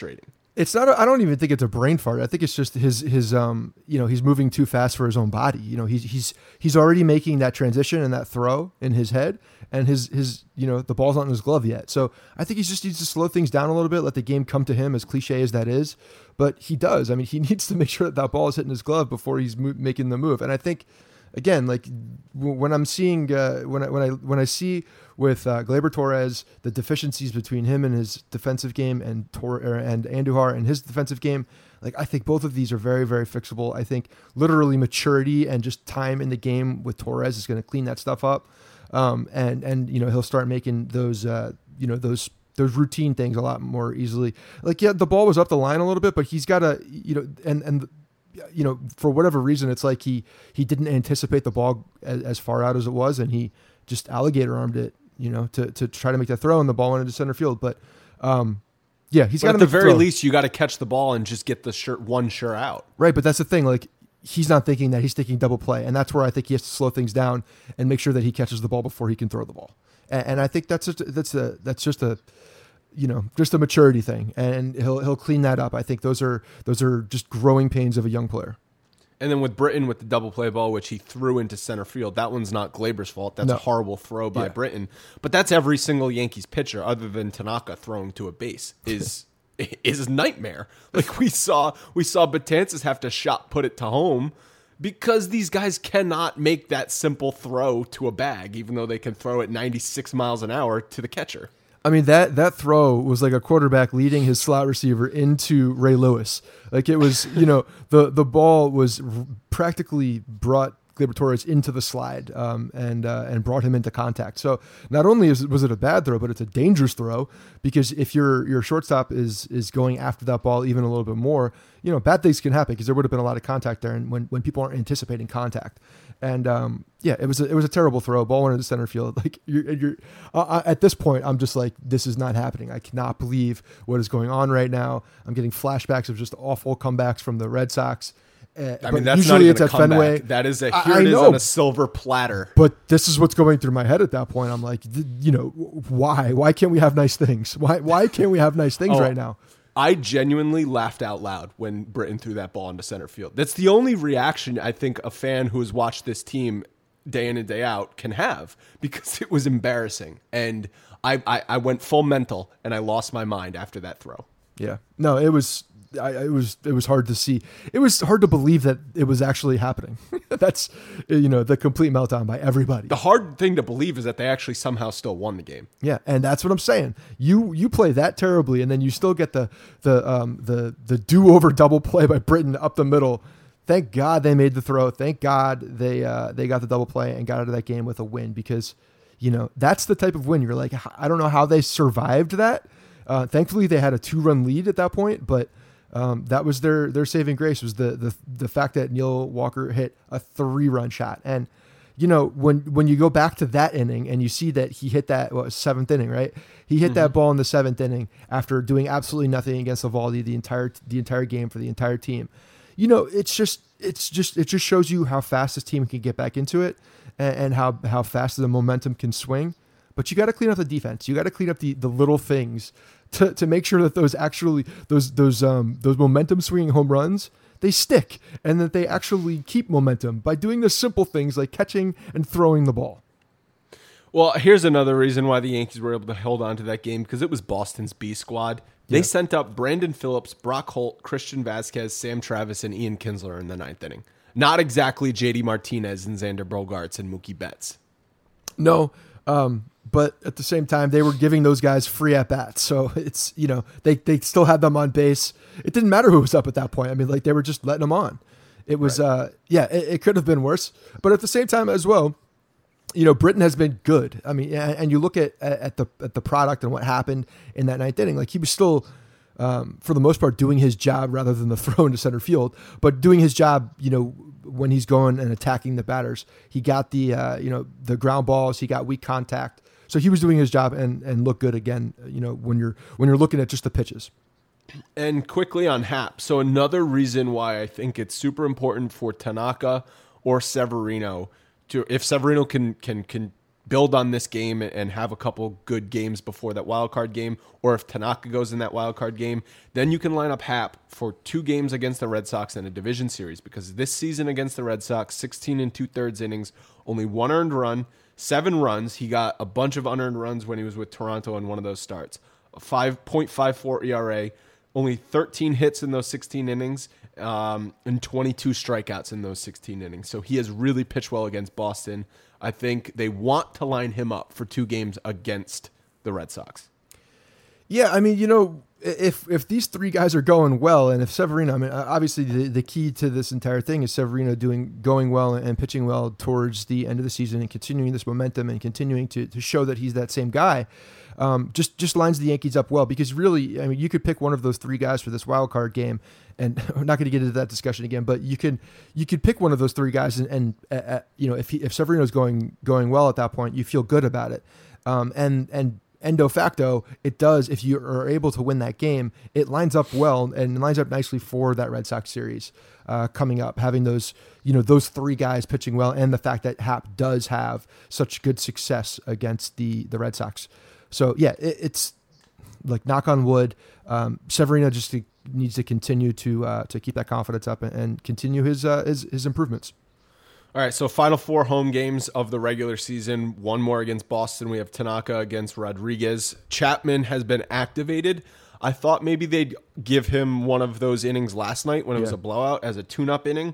It's not. I don't even think it's a brain fart. I think it's just his. He's moving too fast for his own body. He's already making that transition and that throw in his head, and his the ball's not in his glove yet. So I think he just needs to slow things down a little bit, let the game come to him, as cliche as that is. But he does. I mean, he needs to make sure that ball is hitting his glove before he's making the move. And I think, again, like when I'm seeing when I see with Gleyber Torres the deficiencies between him and his defensive game and Andujar and his defensive game, like I think both of these are very, very fixable. I think literally maturity and just time in the game with Torres is going to clean that stuff up, and he'll start making those those routine things a lot more easily. Like, yeah, the ball was up the line a little bit, but he's got to for whatever reason, it's like he didn't anticipate the ball as far out as it was, and he just alligator armed it, to try to make that throw, and the ball went into center field. But he's got to. At the very least, you got to catch the ball and just get the one sure out. Right, but that's the thing. Like, he's not thinking that; he's thinking double play, and that's where I think he has to slow things down and make sure that he catches the ball before he can throw the ball. And I think that's just a maturity thing, and he'll clean that up. I think those are just growing pains of a young player. And then with Britton with the double play ball, which he threw into center field, that one's not Gleyber's fault. That's a horrible throw by Britton. But that's every single Yankees pitcher, other than Tanaka throwing to a base, is a nightmare. Like we saw Betances have to put it to home because these guys cannot make that simple throw to a bag, even though they can throw it 96 miles an hour to the catcher. I mean, that throw was like a quarterback leading his slot receiver into Ray Lewis. Like, it was, the ball was practically brought Gleyber Torres into the slide, and brought him into contact. So not only was it a bad throw, but it's a dangerous throw, because if your shortstop is going after that ball even a little bit more, bad things can happen, because there would have been a lot of contact there, and when people aren't anticipating contact. And it was a terrible throw. Ball went into center field. Like, you're at this point, I'm just like, this is not happening. I cannot believe what is going on right now. I'm getting flashbacks of just awful comebacks from the Red Sox. I mean, that's not even a comeback. Fenway. That is it is on a silver platter. But this is what's going through my head at that point. I'm like, why? Why can't we have nice things? Why can't we have nice things right now? I genuinely laughed out loud when Britton threw that ball into center field. That's the only reaction I think a fan who has watched this team day in and day out can have, because it was embarrassing. And I went full mental, and I lost my mind after that throw. Yeah. No, it was hard to see. It was hard to believe that it was actually happening. That's, the complete meltdown by everybody. The hard thing to believe is that they actually somehow still won the game. Yeah, and that's what I'm saying. You play that terribly, and then you still get the do-over double play by Britton up the middle. Thank God they made the throw. Thank God they got the double play and got out of that game with a win, because that's the type of win you're like, I don't know how they survived that. Thankfully they had a 2-run lead at that point, but that was their saving grace, was the fact that Neil Walker hit a 3-run shot. And when you go back to that inning and you see that he hit that 7th inning, right? He hit that ball in the 7th inning after doing absolutely nothing against Eovaldi the entire game for the entire team. It just shows you how fast this team can get back into it, and how fast the momentum can swing. But you got to clean up the defense. You got to clean up the little things to make sure that those momentum swinging home runs, they stick, and that they actually keep momentum by doing the simple things like catching and throwing the ball. Well, here's another reason why the Yankees were able to hold on to that game, because it was Boston's B squad. They sent up Brandon Phillips, Brock Holt, Christian Vasquez, Sam Travis, and Ian Kinsler in the 9th inning. Not exactly JD Martinez and Xander Bogaerts and Mookie Betts. No, but at the same time, they were giving those guys free at-bats. So it's, they still had them on base. It didn't matter who was up at that point. I mean, like, they were just letting them on. It was, right. It could have been worse. But at the same time as well, Britton has been good. I mean, and you look at the product and what happened in that 9th inning, like, he was still, for the most part, doing his job rather than the throw into center field, but doing his job, when he's going and attacking the batters. He got the ground balls, he got weak contact. So he was doing his job and looked good again, when you're looking at just the pitches. And quickly on Happ. So another reason why I think it's super important for Tanaka or Severino if Severino can build on this game and have a couple good games before that wild card game, or if Tanaka goes in that wild card game, then you can line up Happ for 2 games against the Red Sox in a division series, because this season against the Red Sox, 16 2/3 innings, only 1 earned run, 7 runs. He got a bunch of unearned runs when he was with Toronto in one of those starts. A 5.54 ERA, only 13 hits in those 16 innings, and 22 strikeouts in those 16 innings. So he has really pitched well against Boston. I think they want to line him up for 2 games against the Red Sox. Yeah, I mean, if these 3 guys are going well, and if Severino, I mean, obviously the key to this entire thing is Severino going well and pitching well towards the end of the season and continuing this momentum and continuing to show that he's that same guy. Just lines the Yankees up well, because really, I mean, you could pick one of those 3 guys for this wild card game, and we're not going to get into that discussion again, but you could pick one of those 3 guys, and if Severino's going well at that point, you feel good about it. And de facto, it does. If you are able to win that game, it lines up well and lines up nicely for that Red Sox series coming up. Having those 3 guys pitching well, and the fact that Happ does have such good success against the Red Sox. So yeah, it's like, knock on wood. Severino just needs to continue to keep that confidence up and continue his improvements. All right, so final 4 home games of the regular season. 1 more against Boston. We have Tanaka against Rodriguez. Chapman has been activated. I thought maybe they'd give him one of those innings last night when it was a blowout as a tune-up inning.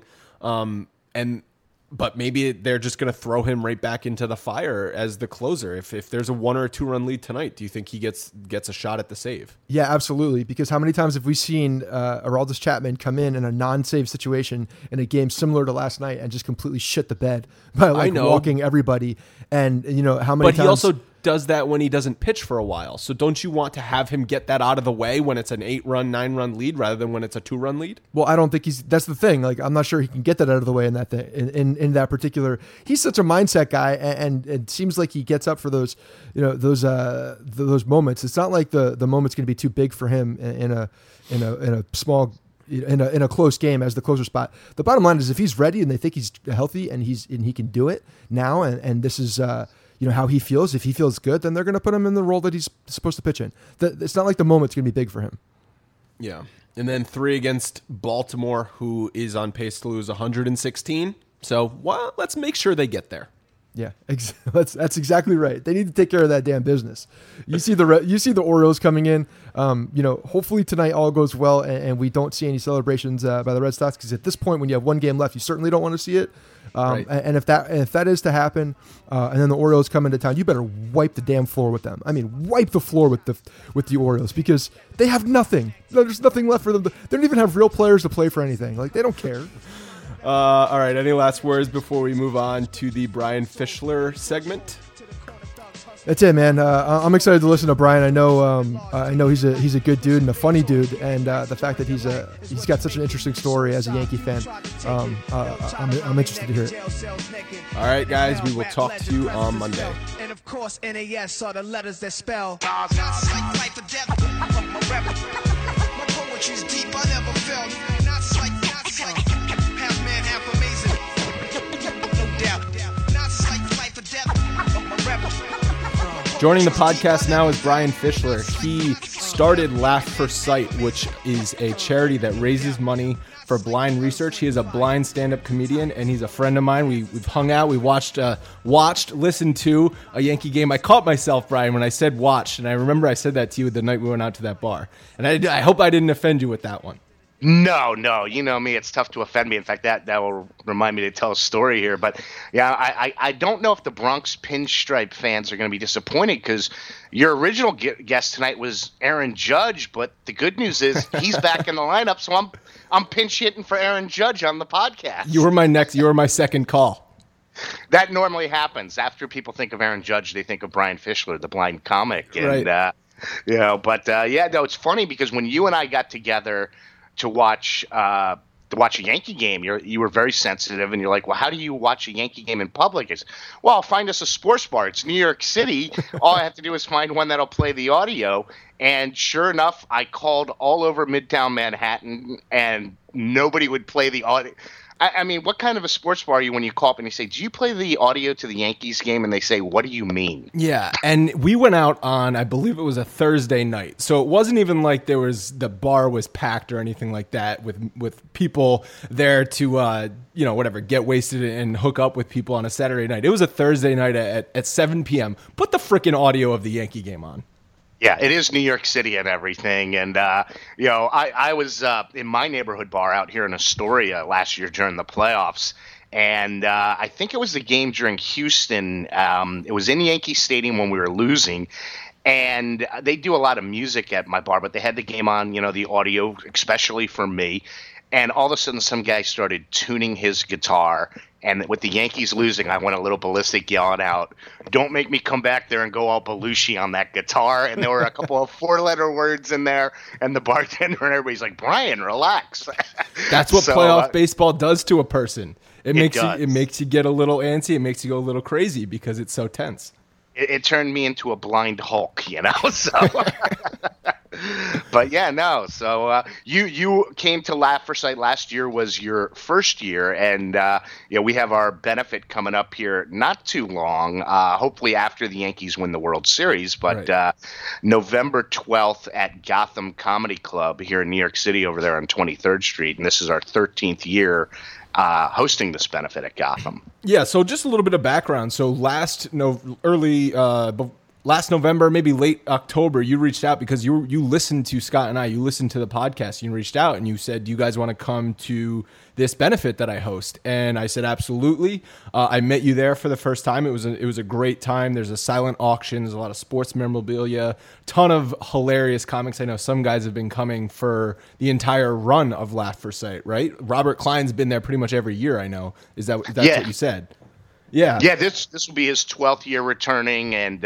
But maybe they're just going to throw him right back into the fire as the closer. If there's a 1 or a 2-run lead tonight, do you think he gets a shot at the save? Yeah, absolutely. Because how many times have we seen Aroldis Chapman come in a non-save situation in a game similar to last night and just completely shit the bed by walking everybody? And how many times? But he also does that when he doesn't pitch for a while. So don't you want to have him get that out of the way when it's an 8-run, 9-run lead rather than when it's a 2-run lead? Well, I don't think that's the thing. Like, I'm not sure he can get that out of the way in that thing, in that particular. He's such a mindset guy, and it seems like he gets up for those moments. It's not like the moment's going to be too big for him in a small. In a close game as the closer spot. The bottom line is, if he's ready and they think he's healthy and he can do it now, and this is how he feels. If he feels good, then they're going to put him in the role that he's supposed to pitch in. It's not like the moment's going to be big for him. Yeah, and then 3 against Baltimore, who is on pace to lose 116. So let's make sure they get there. Yeah, that's exactly right. They need to take care of that damn business. You see the Orioles coming in. Hopefully tonight all goes well and we don't see any celebrations by the Red Sox, because at this point, when you have 1 game left, you certainly don't want to see it. Right. And if that is to happen, and then the Orioles come into town, you better wipe the damn floor with them. I mean, wipe the floor with the Orioles, because they have nothing. There's nothing left for them. They don't even have real players to play for anything. Like, they don't care. All right, any last words before we move on to the Brian Fischler segment? That's it, man. I'm excited to listen to Brian. I know he's a good dude and a funny dude, and the fact that he's got such an interesting story as a Yankee fan, I'm interested to hear it. All right, guys, we will talk to you on Monday. And of course, NAS are the letters that spell. My poetry's deep, I never felt. Not psych, half man, half amazing. No doubt. Not psych, life or death. I'm a rebel. Joining the podcast now is Brian Fischler. He started Laugh for Sight, which is a charity that raises money for blind research. He is a blind stand-up comedian, and he's a friend of mine. We've hung out. We listened to a Yankee game. I caught myself, Brian, when I said watched, and I remember I said that to you the night we went out to that bar. And I hope I didn't offend you with that one. No, you know me, it's tough to offend me. In fact, that will remind me to tell a story here. But yeah, I don't know if the Bronx Pinstripe fans are going to be disappointed, because your original guest tonight was Aaron Judge, but the good news is he's back in the lineup, so I'm pinch hitting for Aaron Judge on the podcast. You were my second call. That normally happens. After people think of Aaron Judge, they think of Brian Fischler, the blind comic. And, right. It's funny, because when you and I got together to watch a Yankee game, you were very sensitive, and you're like, well, how do you watch a Yankee game in public? It's, well, find us a sports bar. It's New York City. All I have to do is find one that'll play the audio. And sure enough, I called all over Midtown Manhattan, and nobody would play the audio. I mean, what kind of a sports bar are you when you call up and you say, do you play the audio to the Yankees game? And they say, what do you mean? Yeah, and we went out on, I believe it was a Thursday night. So it wasn't even like the bar was packed or anything like that with people there to, get wasted and hook up with people on a Saturday night. It was a Thursday night at 7 p.m. Put the freaking audio of the Yankee game on. Yeah, it is New York City and everything. And, I was in my neighborhood bar out here in Astoria last year during the playoffs. And I think it was the game during Houston. It was in Yankee Stadium when we were losing. And they do a lot of music at my bar, but they had the game on, the audio, especially for me. And all of a sudden, some guy started tuning his guitar. And with the Yankees losing, I went a little ballistic yelling out, don't make me come back there and go all Belushi on that guitar. And there were a couple of 4-letter words in there. And the bartender and everybody's like, Brian, relax. That's what playoff baseball does to a person. It makes you get a little antsy. It makes you go a little crazy because it's so tense. It turned me into a blind Hulk, so... But yeah, no. So you came to Laugh for Sight last year was your first year, and we have our benefit coming up here not too long. Hopefully after the Yankees win the World Series, but right. November 12th at Gotham Comedy Club here in New York City, over there on 23rd Street, and this is our 13th year hosting this benefit at Gotham. Yeah. So just a little bit of background. So last November, maybe late October, you reached out because you listened to Scott and I. You listened to the podcast. You reached out and you said, "Do you guys want to come to this benefit that I host?" And I said, "Absolutely." I met you there for the first time. It was a great time. There's a silent auction. There's a lot of sports memorabilia. Ton of hilarious comics. I know some guys have been coming for the entire run of Laugh for Sight. Right? Robert Klein's been there pretty much every year. I know. That's what you said? Yeah. Yeah, this will be his 12th year returning, and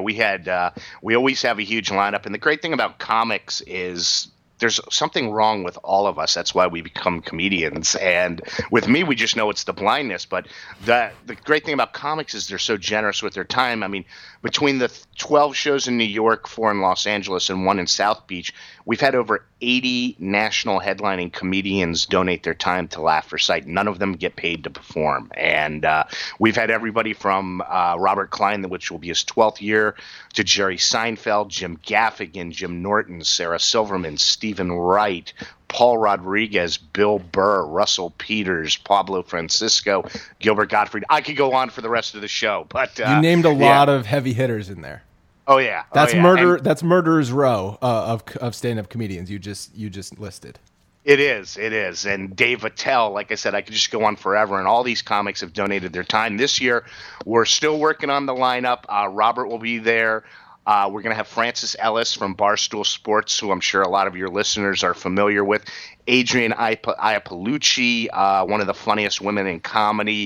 we always have a huge lineup. And the great thing about comics is there's something wrong with all of us. That's why we become comedians. And with me, we just know it's the blindness. But the great thing about comics is they're so generous with their time. I mean, between the 12 shows in New York, 4 in Los Angeles, and 1 in South Beach, we've had over 80 national headlining comedians donate their time to Laugh for Sight. None of them get paid to perform. And we've had everybody from Robert Klein, which will be his 12th year, to Jerry Seinfeld, Jim Gaffigan, Jim Norton, Sarah Silverman, Stephen Wright, Paul Rodriguez, Bill Burr, Russell Peters, Pablo Francisco, Gilbert Gottfried. I could go on for the rest of the show, but you named a lot of heavy hitters in there. Oh yeah, that's murder. That's Murderer's Row of stand-up comedians. You just listed. It is, and Dave Attell. Like I said, I could just go on forever. And all these comics have donated their time. This year, we're still working on the lineup. Robert will be there. We're going to have Frances Ellis from Barstool Sports, who I'm sure a lot of your listeners are familiar with. Adrian Iapolucci, one of the funniest women in comedy.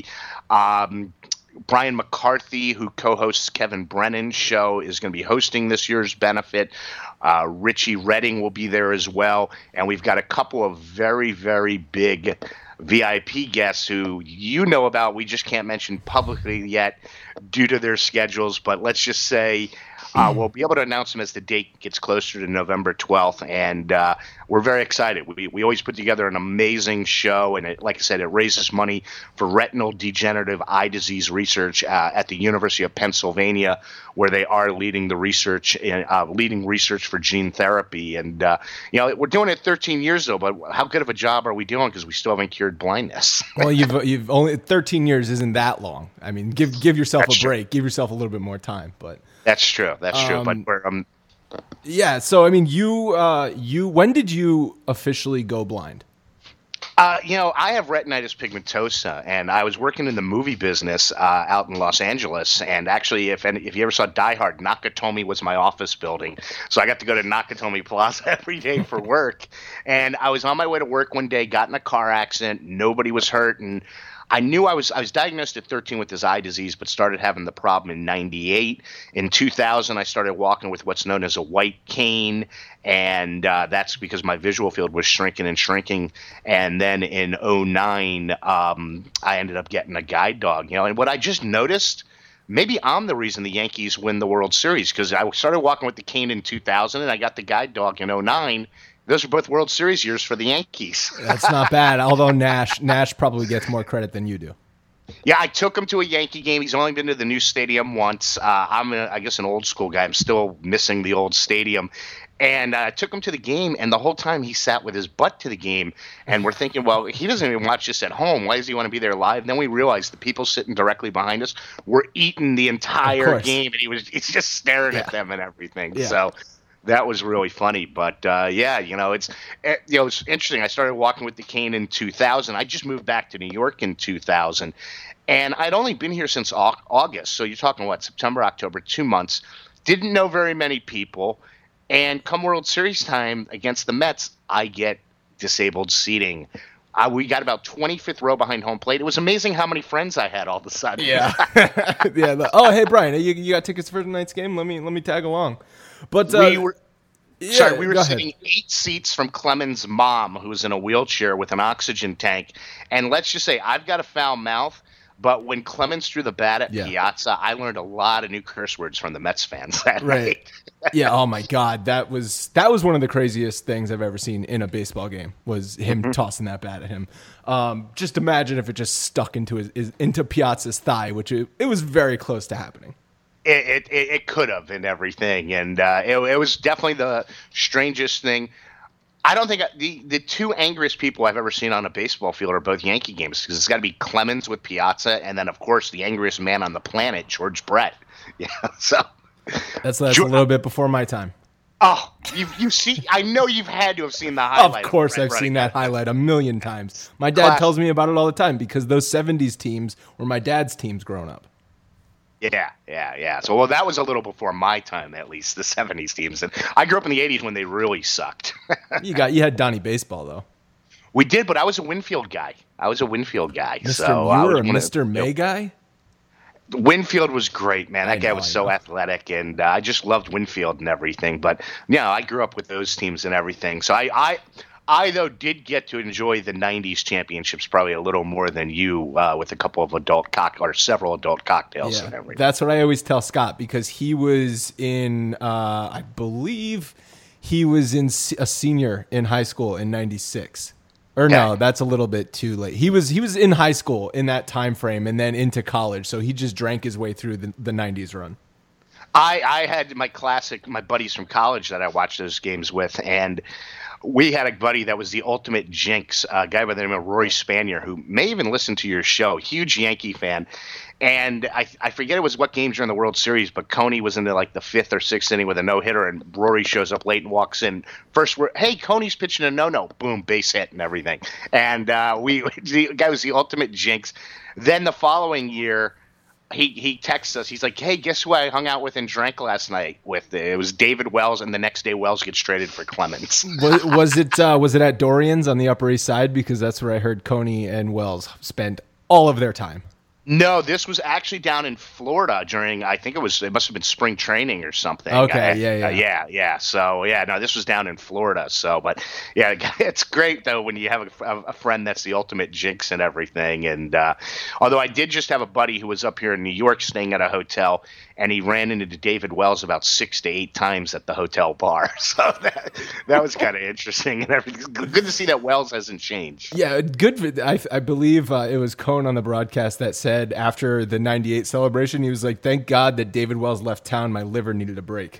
Brian McCarthy, who co-hosts Kevin Brennan's show, is going to be hosting this year's benefit. Richie Redding will be there as well. And we've got a couple of very, very big VIP guests who you know about. We just can't mention publicly yet due to their schedules. But let's just say we'll be able to announce them as the date gets closer to November 12th. And we're very excited. We always put together an amazing show. And like I said, it raises money for retinal degenerative eye disease research at the University of Pennsylvania, where they are leading the research for gene therapy. And, we're doing it 13 years, though. But how good of a job are we doing? Because we still haven't cured blindness. Well, you've only 13 years isn't that long. I mean, give yourself a break. Give yourself a little bit more time. But that's true. That's true. But we're yeah. So I mean, you when did you officially go blind? I have retinitis pigmentosa, and I was working in the movie business out in Los Angeles. And actually, if you ever saw Die Hard, Nakatomi was my office building. So I got to go to Nakatomi Plaza every day for work. And I was on my way to work one day, got in a car accident. Nobody was hurt, and I knew I was diagnosed at 13 with this eye disease, but started having the problem in 98. In 2000, I started walking with what's known as a white cane, and that's because my visual field was shrinking. And then in 09, I ended up getting a guide dog. And what I just noticed, maybe I'm the reason the Yankees win the World Series, because I started walking with the cane in 2000, and I got the guide dog in 09. those are both World Series years for the Yankees. That's not bad. Although Nash probably gets more credit than you do. Yeah, I took him to a Yankee game. He's only been to the new stadium once. I guess, an old school guy. I'm still missing the old stadium. And I took him to the game, and the whole time he sat with his butt to the game. And we're thinking, well, he doesn't even watch this at home. Why does he want to be there live? And then we realized the people sitting directly behind us were eating the entire game, and he's just staring at them and everything. Yeah. So that was really funny. But it's interesting. I started walking with the cane in 2000. I just moved back to New York in 2000, and I'd only been here since August. So you're talking September, October, 2 months. Didn't know very many people. And come World Series time against the Mets, I get disabled seating. We got about 25th row behind home plate. It was amazing how many friends I had all of a sudden. Yeah. Oh, hey, Brian, you got tickets for tonight's game? Let me tag along. But we were sitting 8 seats from Clemens' mom, who was in a wheelchair with an oxygen tank. And let's just say I've got a foul mouth. But when Clemens threw the bat at Piazza, I learned a lot of new curse words from the Mets fans that night. Yeah, oh my God. That was one of the craziest things I've ever seen in a baseball game, was him tossing that bat at him. Just imagine if it just stuck into into Piazza's thigh, which it was very close to happening. It could have, and everything. And it was definitely the strangest thing. I don't think the two angriest people I've ever seen on a baseball field are both Yankee games, because it's got to be Clemens with Piazza, and then, of course, the angriest man on the planet, George Brett. Yeah, so that's a little bit before my time. Oh, you see, I know you've had to have seen the highlight. Of course, I've seen that highlight a million times. My dad tells me about it all the time, because those 70s teams were my dad's teams growing up. Yeah. So, that was a little before my time, at least, the 70s teams. And I grew up in the 80s when they really sucked. You had Donnie Baseball, though. We did, but I was a Winfield guy. You were a Mr. May guy? Winfield was great, man. That guy was so athletic, and I just loved Winfield and everything. But, I grew up with those teams and everything. So I, though, did get to enjoy the 90s championships probably a little more than you, with a couple of several adult cocktails and everything. That's what I always tell Scott, because he was in, I believe he was a senior in high school in 96. Or no, that's a little bit too late. He was in high school in that time frame and then into college, so he just drank his way through the 90s run. I had my buddies from college that I watched those games with, and we had a buddy that was the ultimate jinx, a guy by the name of Rory Spanier, who may even listen to your show, huge Yankee fan. And I forget what games are in the World Series, but Coney was into like the 5th or 6th inning with a no-hitter, and Rory shows up late and walks in. First, hey, Coney's pitching a no-no. Boom, base hit and everything. And the guy was the ultimate jinx. Then the following year, he texts us. He's like, hey, guess who I hung out with and drank last night with? It was David Wells, and the next day Wells gets traded for Clemens. Was it at Dorian's on the Upper East Side? Because that's where I heard Coney and Wells spend all of their time. No, this was actually down in Florida during, I think it must have been spring training or something. Okay, yeah. So, this was down in Florida. So, but yeah, it's great though when you have a friend that's the ultimate jinx and everything. And although I did just have a buddy who was up here in New York staying at a hotel, and he ran into David Wells about 6 to 8 times at the hotel bar. So that was kind of interesting and everything. Good to see that Wells hasn't changed. Yeah, good. I believe it was Cohn on the broadcast that said after the 98 celebration, he was like, thank God that David Wells left town. My liver needed a break.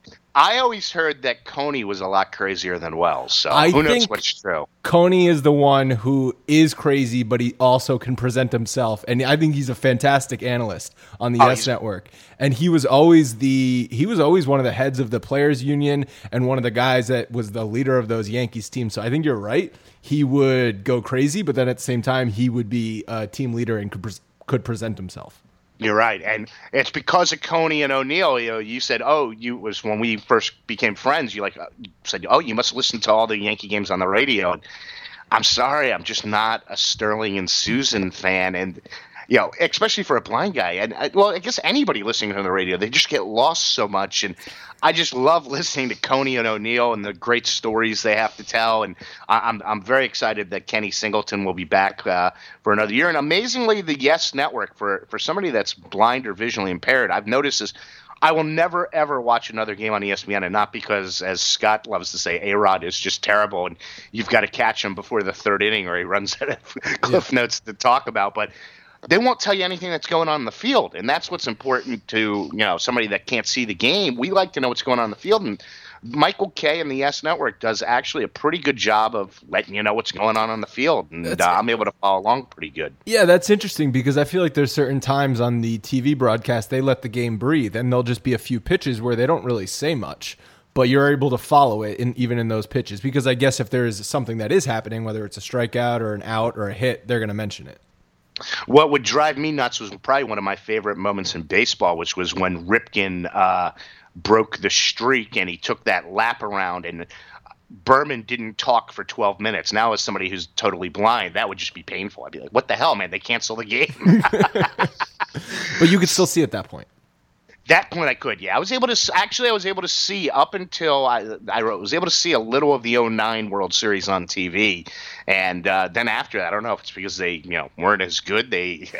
I always heard that Coney was a lot crazier than Wells, so who knows what's true. Coney is the one who is crazy, but he also can present himself, and I think he's a fantastic analyst on the YES Network. And he was always one of the heads of the players union and one of the guys that was the leader of those Yankees teams. So I think you're right. He would go crazy, but then at the same time, he would be a team leader and could present himself. You're right, and it's because of Coney and O'Neill. You said, was when we first became friends. You said, you must listen to all the Yankee games on the radio. And I'm sorry, I'm just not a Sterling and Susan fan, and especially for a blind guy. And I guess anybody listening to the radio, they just get lost so much. And I just love listening to Coney and O'Neill and the great stories they have to tell. And I'm very excited that Kenny Singleton will be back for another year. And amazingly, the YES Network, for somebody that's blind or visually impaired, I've noticed is I will never, ever watch another game on ESPN, and not because, as Scott loves to say, A-Rod is just terrible, and you've got to catch him before the third inning or he runs out of cliff notes to talk about, but they won't tell you anything that's going on in the field, and that's what's important to somebody that can't see the game. We like to know what's going on in the field, and Michael Kay and the YES Network does actually a pretty good job of letting you know what's going on the field, and I'm able to follow along pretty good. Yeah, that's interesting because I feel like there's certain times on the TV broadcast they let the game breathe, and there'll just be a few pitches where they don't really say much, but you're able to follow it even in those pitches, because I guess if there's something that is happening, whether it's a strikeout or an out or a hit, they're going to mention it. What would drive me nuts was probably one of my favorite moments in baseball, which was when Ripken broke the streak and he took that lap around, and Berman didn't talk for 12 minutes. Now, as somebody who's totally blind, that would just be painful. I'd be like, what the hell, man? They cancel the game. But you could still see at that point. That point I could, yeah. I was able to see up until I was able to see a little of the 2009 World Series on TV. And then after that, I don't know if it's because they weren't as good.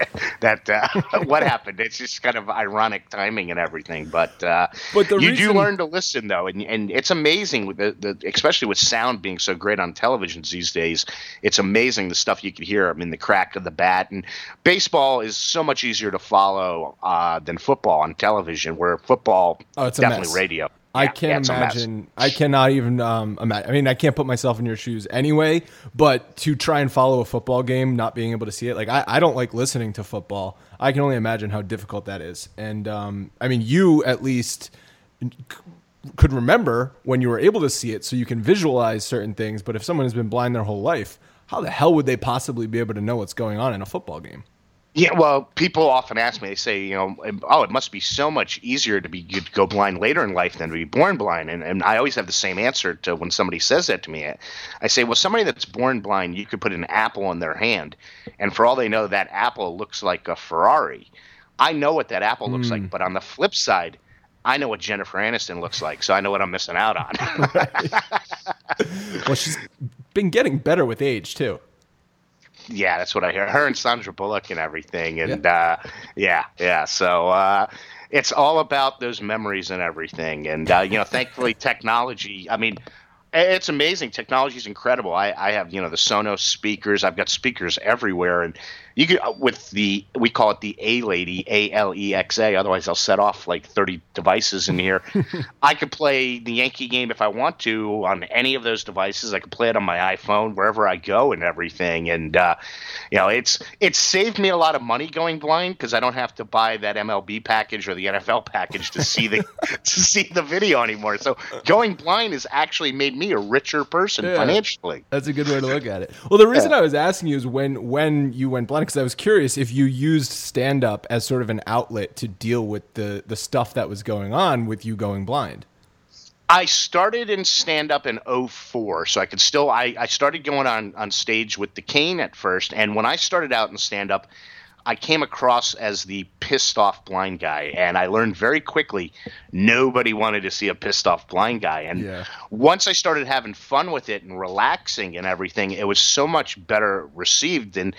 What happened? It's just kind of ironic timing and everything. But you do learn to listen, though. And it's amazing, with especially with sound being so great on televisions these days. It's amazing the stuff you can hear. I mean, the crack of the bat. And baseball is so much easier to follow than football on television. Where football, it's definitely radio. I can't imagine. I cannot even imagine. I mean, I can't put myself in your shoes anyway, but to try and follow a football game, not being able to see it, like I don't like listening to football. I can only imagine how difficult that is. And I mean, you at least could remember when you were able to see it, so you can visualize certain things. But if someone has been blind their whole life, how the hell would they possibly be able to know what's going on in a football game? Yeah, well, people often ask me, they say, it must be so much easier to go blind later in life than to be born blind. And I always have the same answer to when somebody says that to me. I say, well, somebody that's born blind, you could put an apple in their hand, and for all they know, that apple looks like a Ferrari. I know what that apple looks like, but on the flip side, I know what Jennifer Aniston looks like, so I know what I'm missing out on. Well, she's been getting better with age, too. Yeah, that's what I hear. Her and Sandra Bullock and everything. And So it's all about those memories and everything. And, thankfully technology, I mean, it's amazing. Technology is incredible. I have, the Sonos speakers. I've got speakers everywhere. And you could, we call it the A-Lady, A-L-E-X-A. Otherwise, I'll set off like 30 devices in here. I could play the Yankee game if I want to on any of those devices. I could play it on my iPhone wherever I go and everything. And, it's saved me a lot of money going blind because I don't have to buy that MLB package or the NFL package to see the video anymore. So going blind has actually made me a richer person financially. That's a good way to look at it. Well, the reason I was asking you is when you went blind, because I was curious if you used stand-up as sort of an outlet to deal with the stuff that was going on with you going blind. I started in stand-up in 2004, so I could still – I started going on stage with the cane at first, and when I started out in stand-up, I came across as the pissed-off blind guy, and I learned very quickly nobody wanted to see a pissed-off blind guy. And once I started having fun with it and relaxing and everything, it was so much better received. And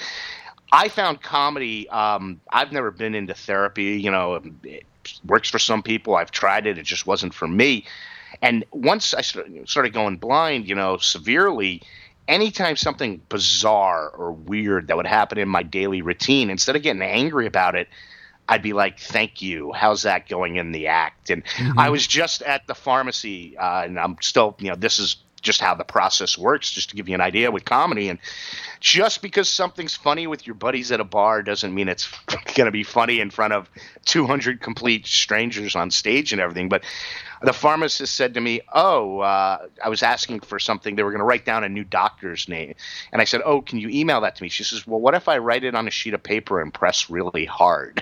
I found comedy I've never been into therapy. It works for some people. I've tried it. It just wasn't for me. And once I started going blind, severely, anytime something bizarre or weird that would happen in my daily routine, instead of getting angry about it, I'd be like, thank you. How's that going in the act? And I was just at the pharmacy, and I'm still, this is just how the process works, just to give you an idea with comedy. And just because something's funny with your buddies at a bar doesn't mean it's going to be funny in front of 200 complete strangers on stage and everything. But the pharmacist said to me, I was asking for something. They were going to write down a new doctor's name. And I said, can you email that to me? She says, well, what if I write it on a sheet of paper and press really hard?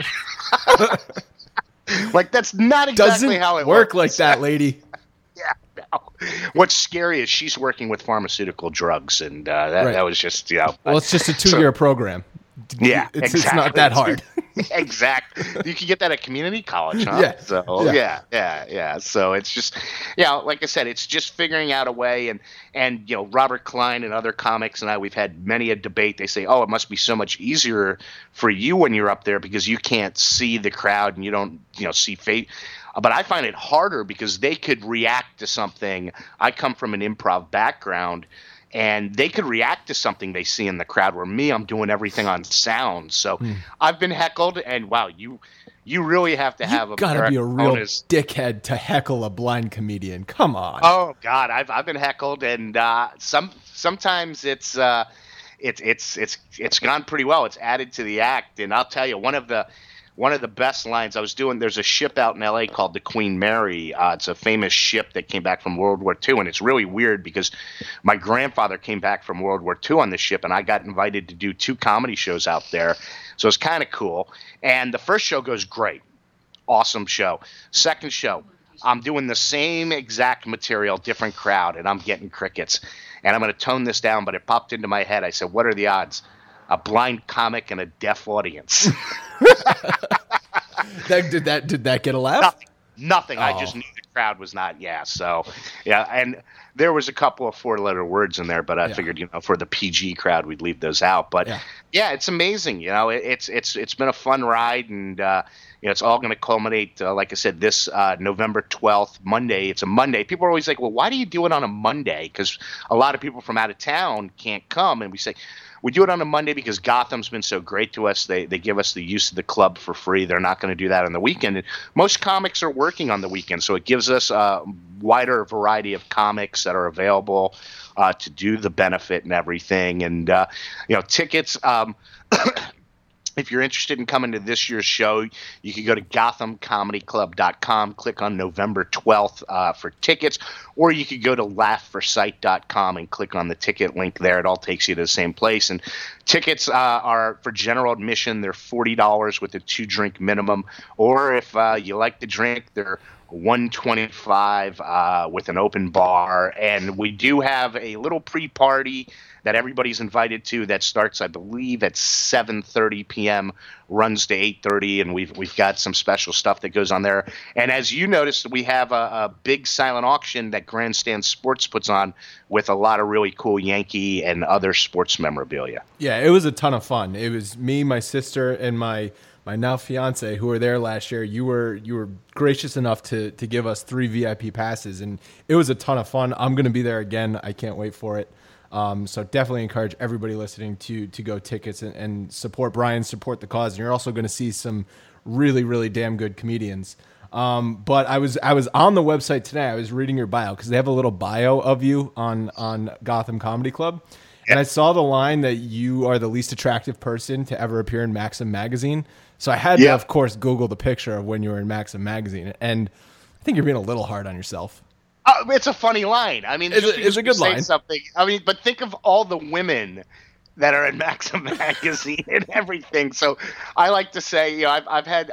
Like, that's not exactly how it work works. Like that, lady. Yeah. No. What's scary is she's working with pharmaceutical drugs, and that was just, Well, it's just a 2-year program. Yeah, it's not that hard. Exactly. You can get that at community college, huh? Yeah. So yeah. So it's just, like I said, it's just figuring out a way. And Robert Klein and other comics and we've had many a debate. They say, oh, it must be so much easier for you when you're up there because you can't see the crowd and you don't, see face. But I find it harder because they could react to something. I come from an improv background. And they could react to something they see in the crowd. Where me, I'm doing everything on sound. So I've been heckled, and wow, you really have to have gotta be a real dickhead to heckle a blind comedian. Come on. Oh God, I've been heckled, and sometimes it's gone pretty well. It's added to the act, and I'll tell you one of the best lines I was doing. There's a ship out in L.A. called the Queen Mary. It's a famous ship that came back from World War II, and it's really weird because my grandfather came back from World War II on this ship, and I got invited to do 2 comedy shows out there. So it's kind of cool. And the first show goes great. Awesome show. Second show, I'm doing the same exact material, different crowd, and I'm getting crickets. And I'm going to tone this down, but it popped into my head. I said, what are the odds? A blind comic and a deaf audience. Did that get a laugh? Nothing. Oh. I just knew the crowd was not. Yeah. So and there was a couple of 4-letter words in there, but I figured for the PG crowd we'd leave those out. But yeah it's amazing. It's been a fun ride, and it's all going to culminate. Like I said, this November 12th, Monday. It's a Monday. People are always like, well, why do you do it on a Monday? Because a lot of people from out of town can't come, and we say. We do it on a Monday because Gotham's been so great to us. They give us the use of the club for free. They're not going to do that on the weekend. And most comics are working on the weekend, so it gives us a wider variety of comics that are available to do the benefit and everything. And tickets. If you're interested in coming to this year's show, you can go to GothamComedyClub.com, click on November 12th for tickets, or you could go to laughforsight.com and click on the ticket link there. It all takes you to the same place. And tickets are for general admission. They're $40 with a 2-drink minimum, or if you like to drink, they're $125 with an open bar. And we do have a little pre-party that everybody's invited to that starts, I believe, at 7:30 p.m., runs to 8:30, and we've got some special stuff that goes on there. And as you noticed, we have a big silent auction that Grandstand Sports puts on with a lot of really cool Yankee and other sports memorabilia. Yeah, it was a ton of fun. It was me, my sister, and my now fiance who were there last year. You were gracious enough to give us 3 VIP passes, and it was a ton of fun. I'm going to be there again. I can't wait for it. So definitely encourage everybody listening to go tickets and support Brian, support the cause. And you're also going to see some really, really damn good comedians. But I was on the website today. I was reading your bio because they have a little bio of you on Gotham Comedy Club. And I saw the line that you are the least attractive person to ever appear in Maxim magazine. So I had to, of course, Google the picture of when you were in Maxim magazine. And I think you're being a little hard on yourself. It's a funny line. I mean, it's a good line. Something. I mean, but think of all the women that are in Maxim magazine and everything. So I like to say, I've had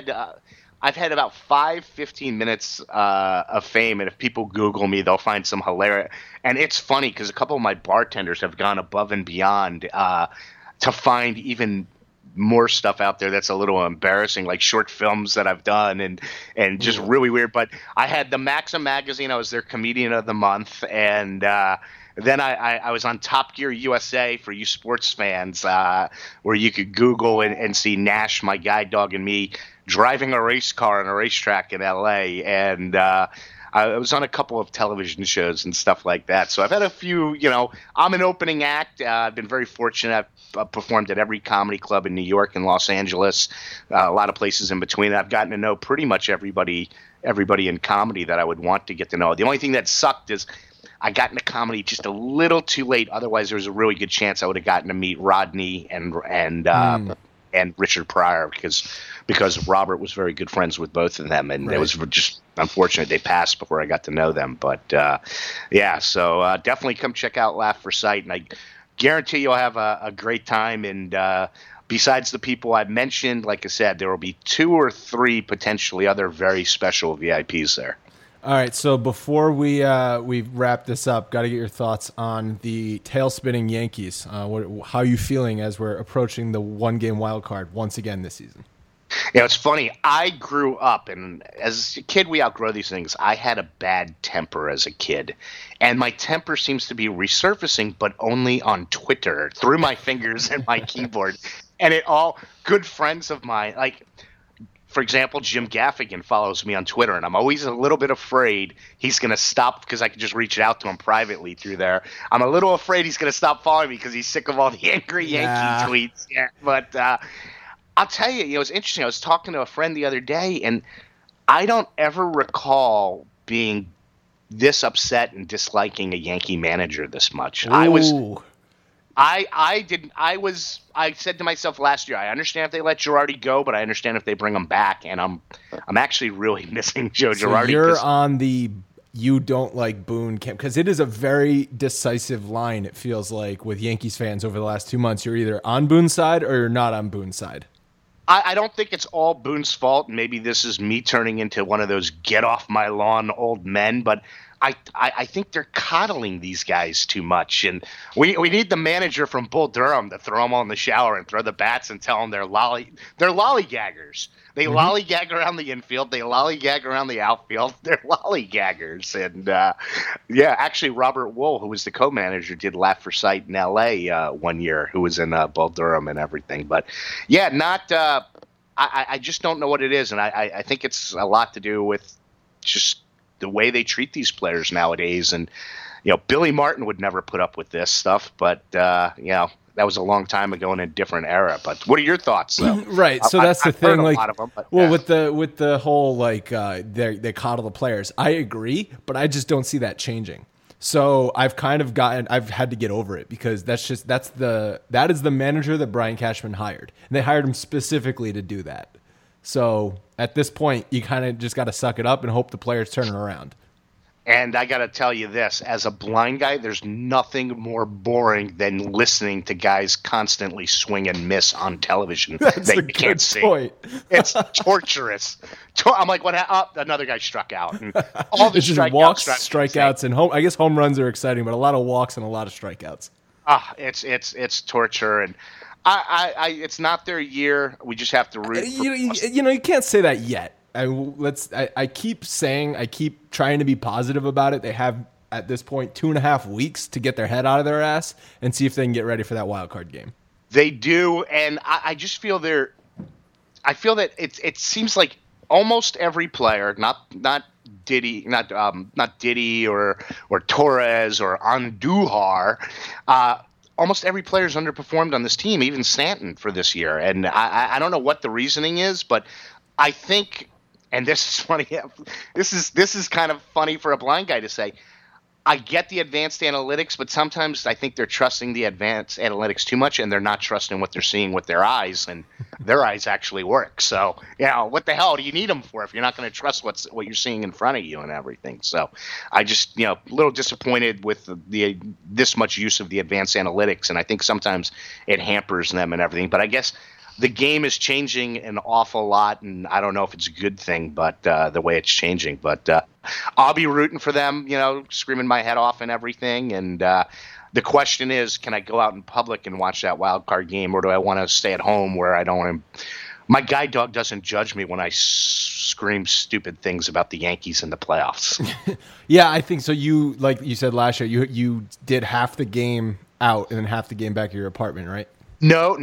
about 15 minutes of fame, and if people Google me, they'll find some hilarious. And it's funny because a couple of my bartenders have gone above and beyond to find even more stuff out there that's a little embarrassing, like short films that I've done and just really weird. But I had the Maxim magazine. I was their comedian of the month. And then I was on Top Gear USA for you sports fans, where you could Google and see Nash, my guide dog, and me driving a race car on a racetrack in LA. And I was on a couple of television shows and stuff like that. So I've had a few, I'm an opening act. I've been very fortunate. I've performed at every comedy club in New York and Los Angeles, a lot of places in between. I've gotten to know pretty much everybody in comedy that I would want to get to know. The only thing that sucked is I got into comedy just a little too late. Otherwise, there was a really good chance I would have gotten to meet Rodney and Richard Pryor because Robert was very good friends with both of them, and it was just unfortunate they passed before I got to know them. But so definitely come check out Laugh for Sight, and I guarantee you'll have a great time. And besides the people I've mentioned, like I said, there will be 2 or 3 potentially other very special VIPs there. All right, so before we wrap this up, got to get your thoughts on the tail-spinning Yankees. How are you feeling as we're approaching the one-game wild card once again this season? It's funny. I grew up, and as a kid, we outgrow these things. I had a bad temper as a kid, and my temper seems to be resurfacing, but only on Twitter, through my fingers and my keyboard. And good friends of mine, like, for example, Jim Gaffigan follows me on Twitter, and I'm always a little bit afraid he's going to stop because I can just reach out to him privately through there. I'm a little afraid he's going to stop following me because he's sick of all the angry Yankee tweets. Yeah, but I'll tell you, it's interesting. I was talking to a friend the other day, and I don't ever recall being this upset and disliking a Yankee manager this much. Ooh. I said to myself last year, I understand if they let Girardi go, but I understand if they bring him back, and I'm actually really missing Joe Girardi. You're on the you don't like Boone camp because it is a very decisive line. It feels like with Yankees fans over the last 2 months, you're either on Boone's side or you're not on Boone's side. I don't think it's all Boone's fault. Maybe this is me turning into one of those get off my lawn old men, but I think they're coddling these guys too much, and we need the manager from Bull Durham to throw them all in the shower and throw the bats and tell them they're lollygaggers. They lollygag around the infield. They lollygag around the outfield. They're lollygaggers. And, actually Robert Wool, who was the co-manager, did Laugh for Sight in L.A. One year, who was in Bull Durham and everything. But, yeah, I just don't know what it is, and I think it's a lot to do with just the way they treat these players nowadays. And, Billy Martin would never put up with this stuff, but, that was a long time ago in a different era. But what are your thoughts, though? Right. So that's the thing. Heard like, a lot of them, but, with the whole they coddle the players, I agree, but I just don't see that changing. So I've had to get over it because that is the manager that Brian Cashman hired, and they hired him specifically to do that. So at this point, you kind of just got to suck it up and hope the players turn it around. And I got to tell you this, as a blind guy, there's nothing more boring than listening to guys constantly swing and miss on television That's that a you can't good see. point. It's torturous. I'm like, what? Another guy struck out. And all the It's just walks, strikeouts, strikeouts, and home. I guess home runs are exciting, but a lot of walks and a lot of strikeouts. It's torture, and I it's not their year. We just have to root. You can't say that yet. I keep trying to be positive about it. They have at this point 2.5 weeks to get their head out of their ass and see if they can get ready for that wild card game. They do, and I just feel I feel that it seems like almost every player, not Diddy, not Diddy or Torres or Andujar, almost every player's underperformed on this team, even Stanton for this year, and I don't know what the reasoning is, but I think. And this is funny. This is kind of funny for a blind guy to say. I get the advanced analytics, but sometimes I think they're trusting the advanced analytics too much, and they're not trusting what they're seeing with their eyes, and their eyes actually work. So, what the hell do you need them for if you're not going to trust what you're seeing in front of you and everything? So, I just a little disappointed with this much use of the advanced analytics, and I think sometimes it hampers them and everything. But I guess the game is changing an awful lot, and I don't know if it's a good thing, but the way it's changing. But I'll be rooting for them, screaming my head off and everything. And the question is, can I go out in public and watch that wild card game, or do I want to stay at home where I don't want to? My guide dog doesn't judge me when I scream stupid things about the Yankees in the playoffs. Yeah, I think so. You, like you said last year, you did half the game out and then half the game back at your apartment, right? No.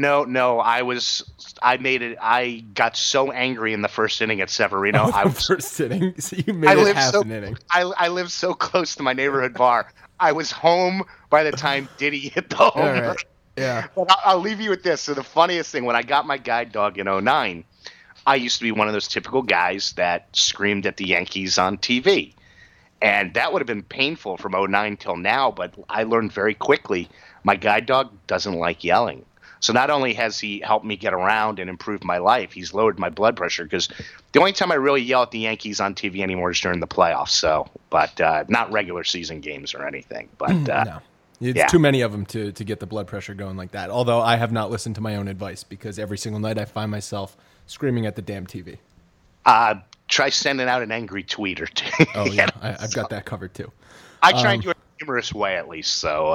I got so angry in the first inning at Severino. First inning? So you made it half an inning. I live so close to my neighborhood bar. I was home by the time Diddy hit the home run. Right. Yeah. But I'll leave you with this. So the funniest thing, when I got my guide dog in 2009, I used to be one of those typical guys that screamed at the Yankees on TV. And that would have been painful from 2009 till now, but I learned very quickly my guide dog doesn't like yelling. So not only has he helped me get around and improve my life, he's lowered my blood pressure, because the only time I really yell at the Yankees on TV anymore is during the playoffs. So, but not regular season games or anything. But no, it's too many of them to get the blood pressure going like that. Although I have not listened to my own advice, because every single night I find myself screaming at the damn TV. try sending out an angry tweet or two. Oh yeah, I've got that covered too. I try and do it in a humorous way at least. So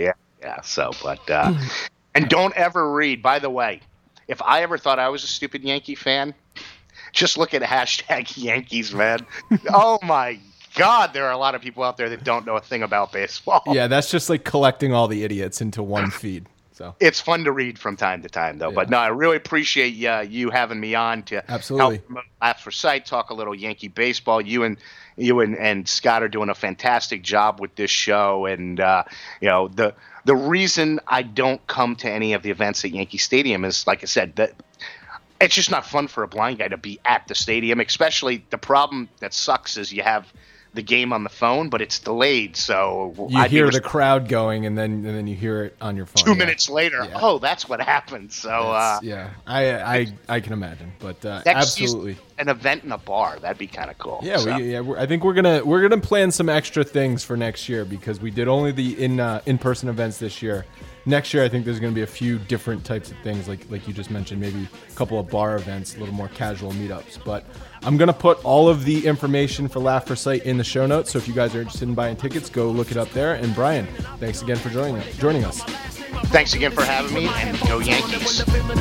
and don't ever read. By the way, if I ever thought I was a stupid Yankee fan, just look at hashtag Yankees, man. Oh my God, there are a lot of people out there that don't know a thing about baseball. Yeah, that's just like collecting all the idiots into one feed. So it's fun to read from time to time, though. Yeah. But no, I really appreciate you having me on to absolutely help Laughs for Sight, talk a little Yankee baseball. You and Scott are doing a fantastic job with this show, and the reason I don't come to any of the events at Yankee Stadium is, like I said, that it's just not fun for a blind guy to be at the stadium. Especially the problem that sucks is you have the game on the phone, but it's delayed, so you hear the crowd going, and then you hear it on your phone 2 minutes later. Yeah. Oh, that's what happened. So I can imagine, but absolutely an event in a bar, that'd be kind of cool. Yeah, I think we're gonna plan some extra things for next year, because we did only the in-person events this year. Next year, I think there's going to be a few different types of things, like you just mentioned, maybe a couple of bar events, a little more casual meetups. But I'm going to put all of the information for Laugh for Sight in the show notes, so if you guys are interested in buying tickets, go look it up there. And Brian, thanks again for joining us. Thanks again for having me, and go Yankees.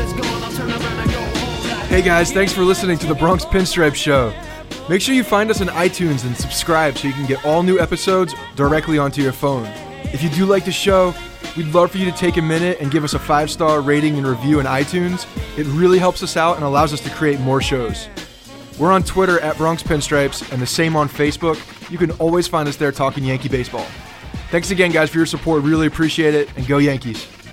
Hey guys, thanks for listening to the Bronx Pinstripe Show. Make sure you find us on iTunes and subscribe so you can get all new episodes directly onto your phone. If you do like the show, we'd love for you to take a minute and give us a 5-star rating and review in iTunes. It really helps us out and allows us to create more shows. We're on Twitter at Bronx Pinstripes and the same on Facebook. You can always find us there talking Yankee baseball. Thanks again, guys, for your support. Really appreciate it, and go Yankees.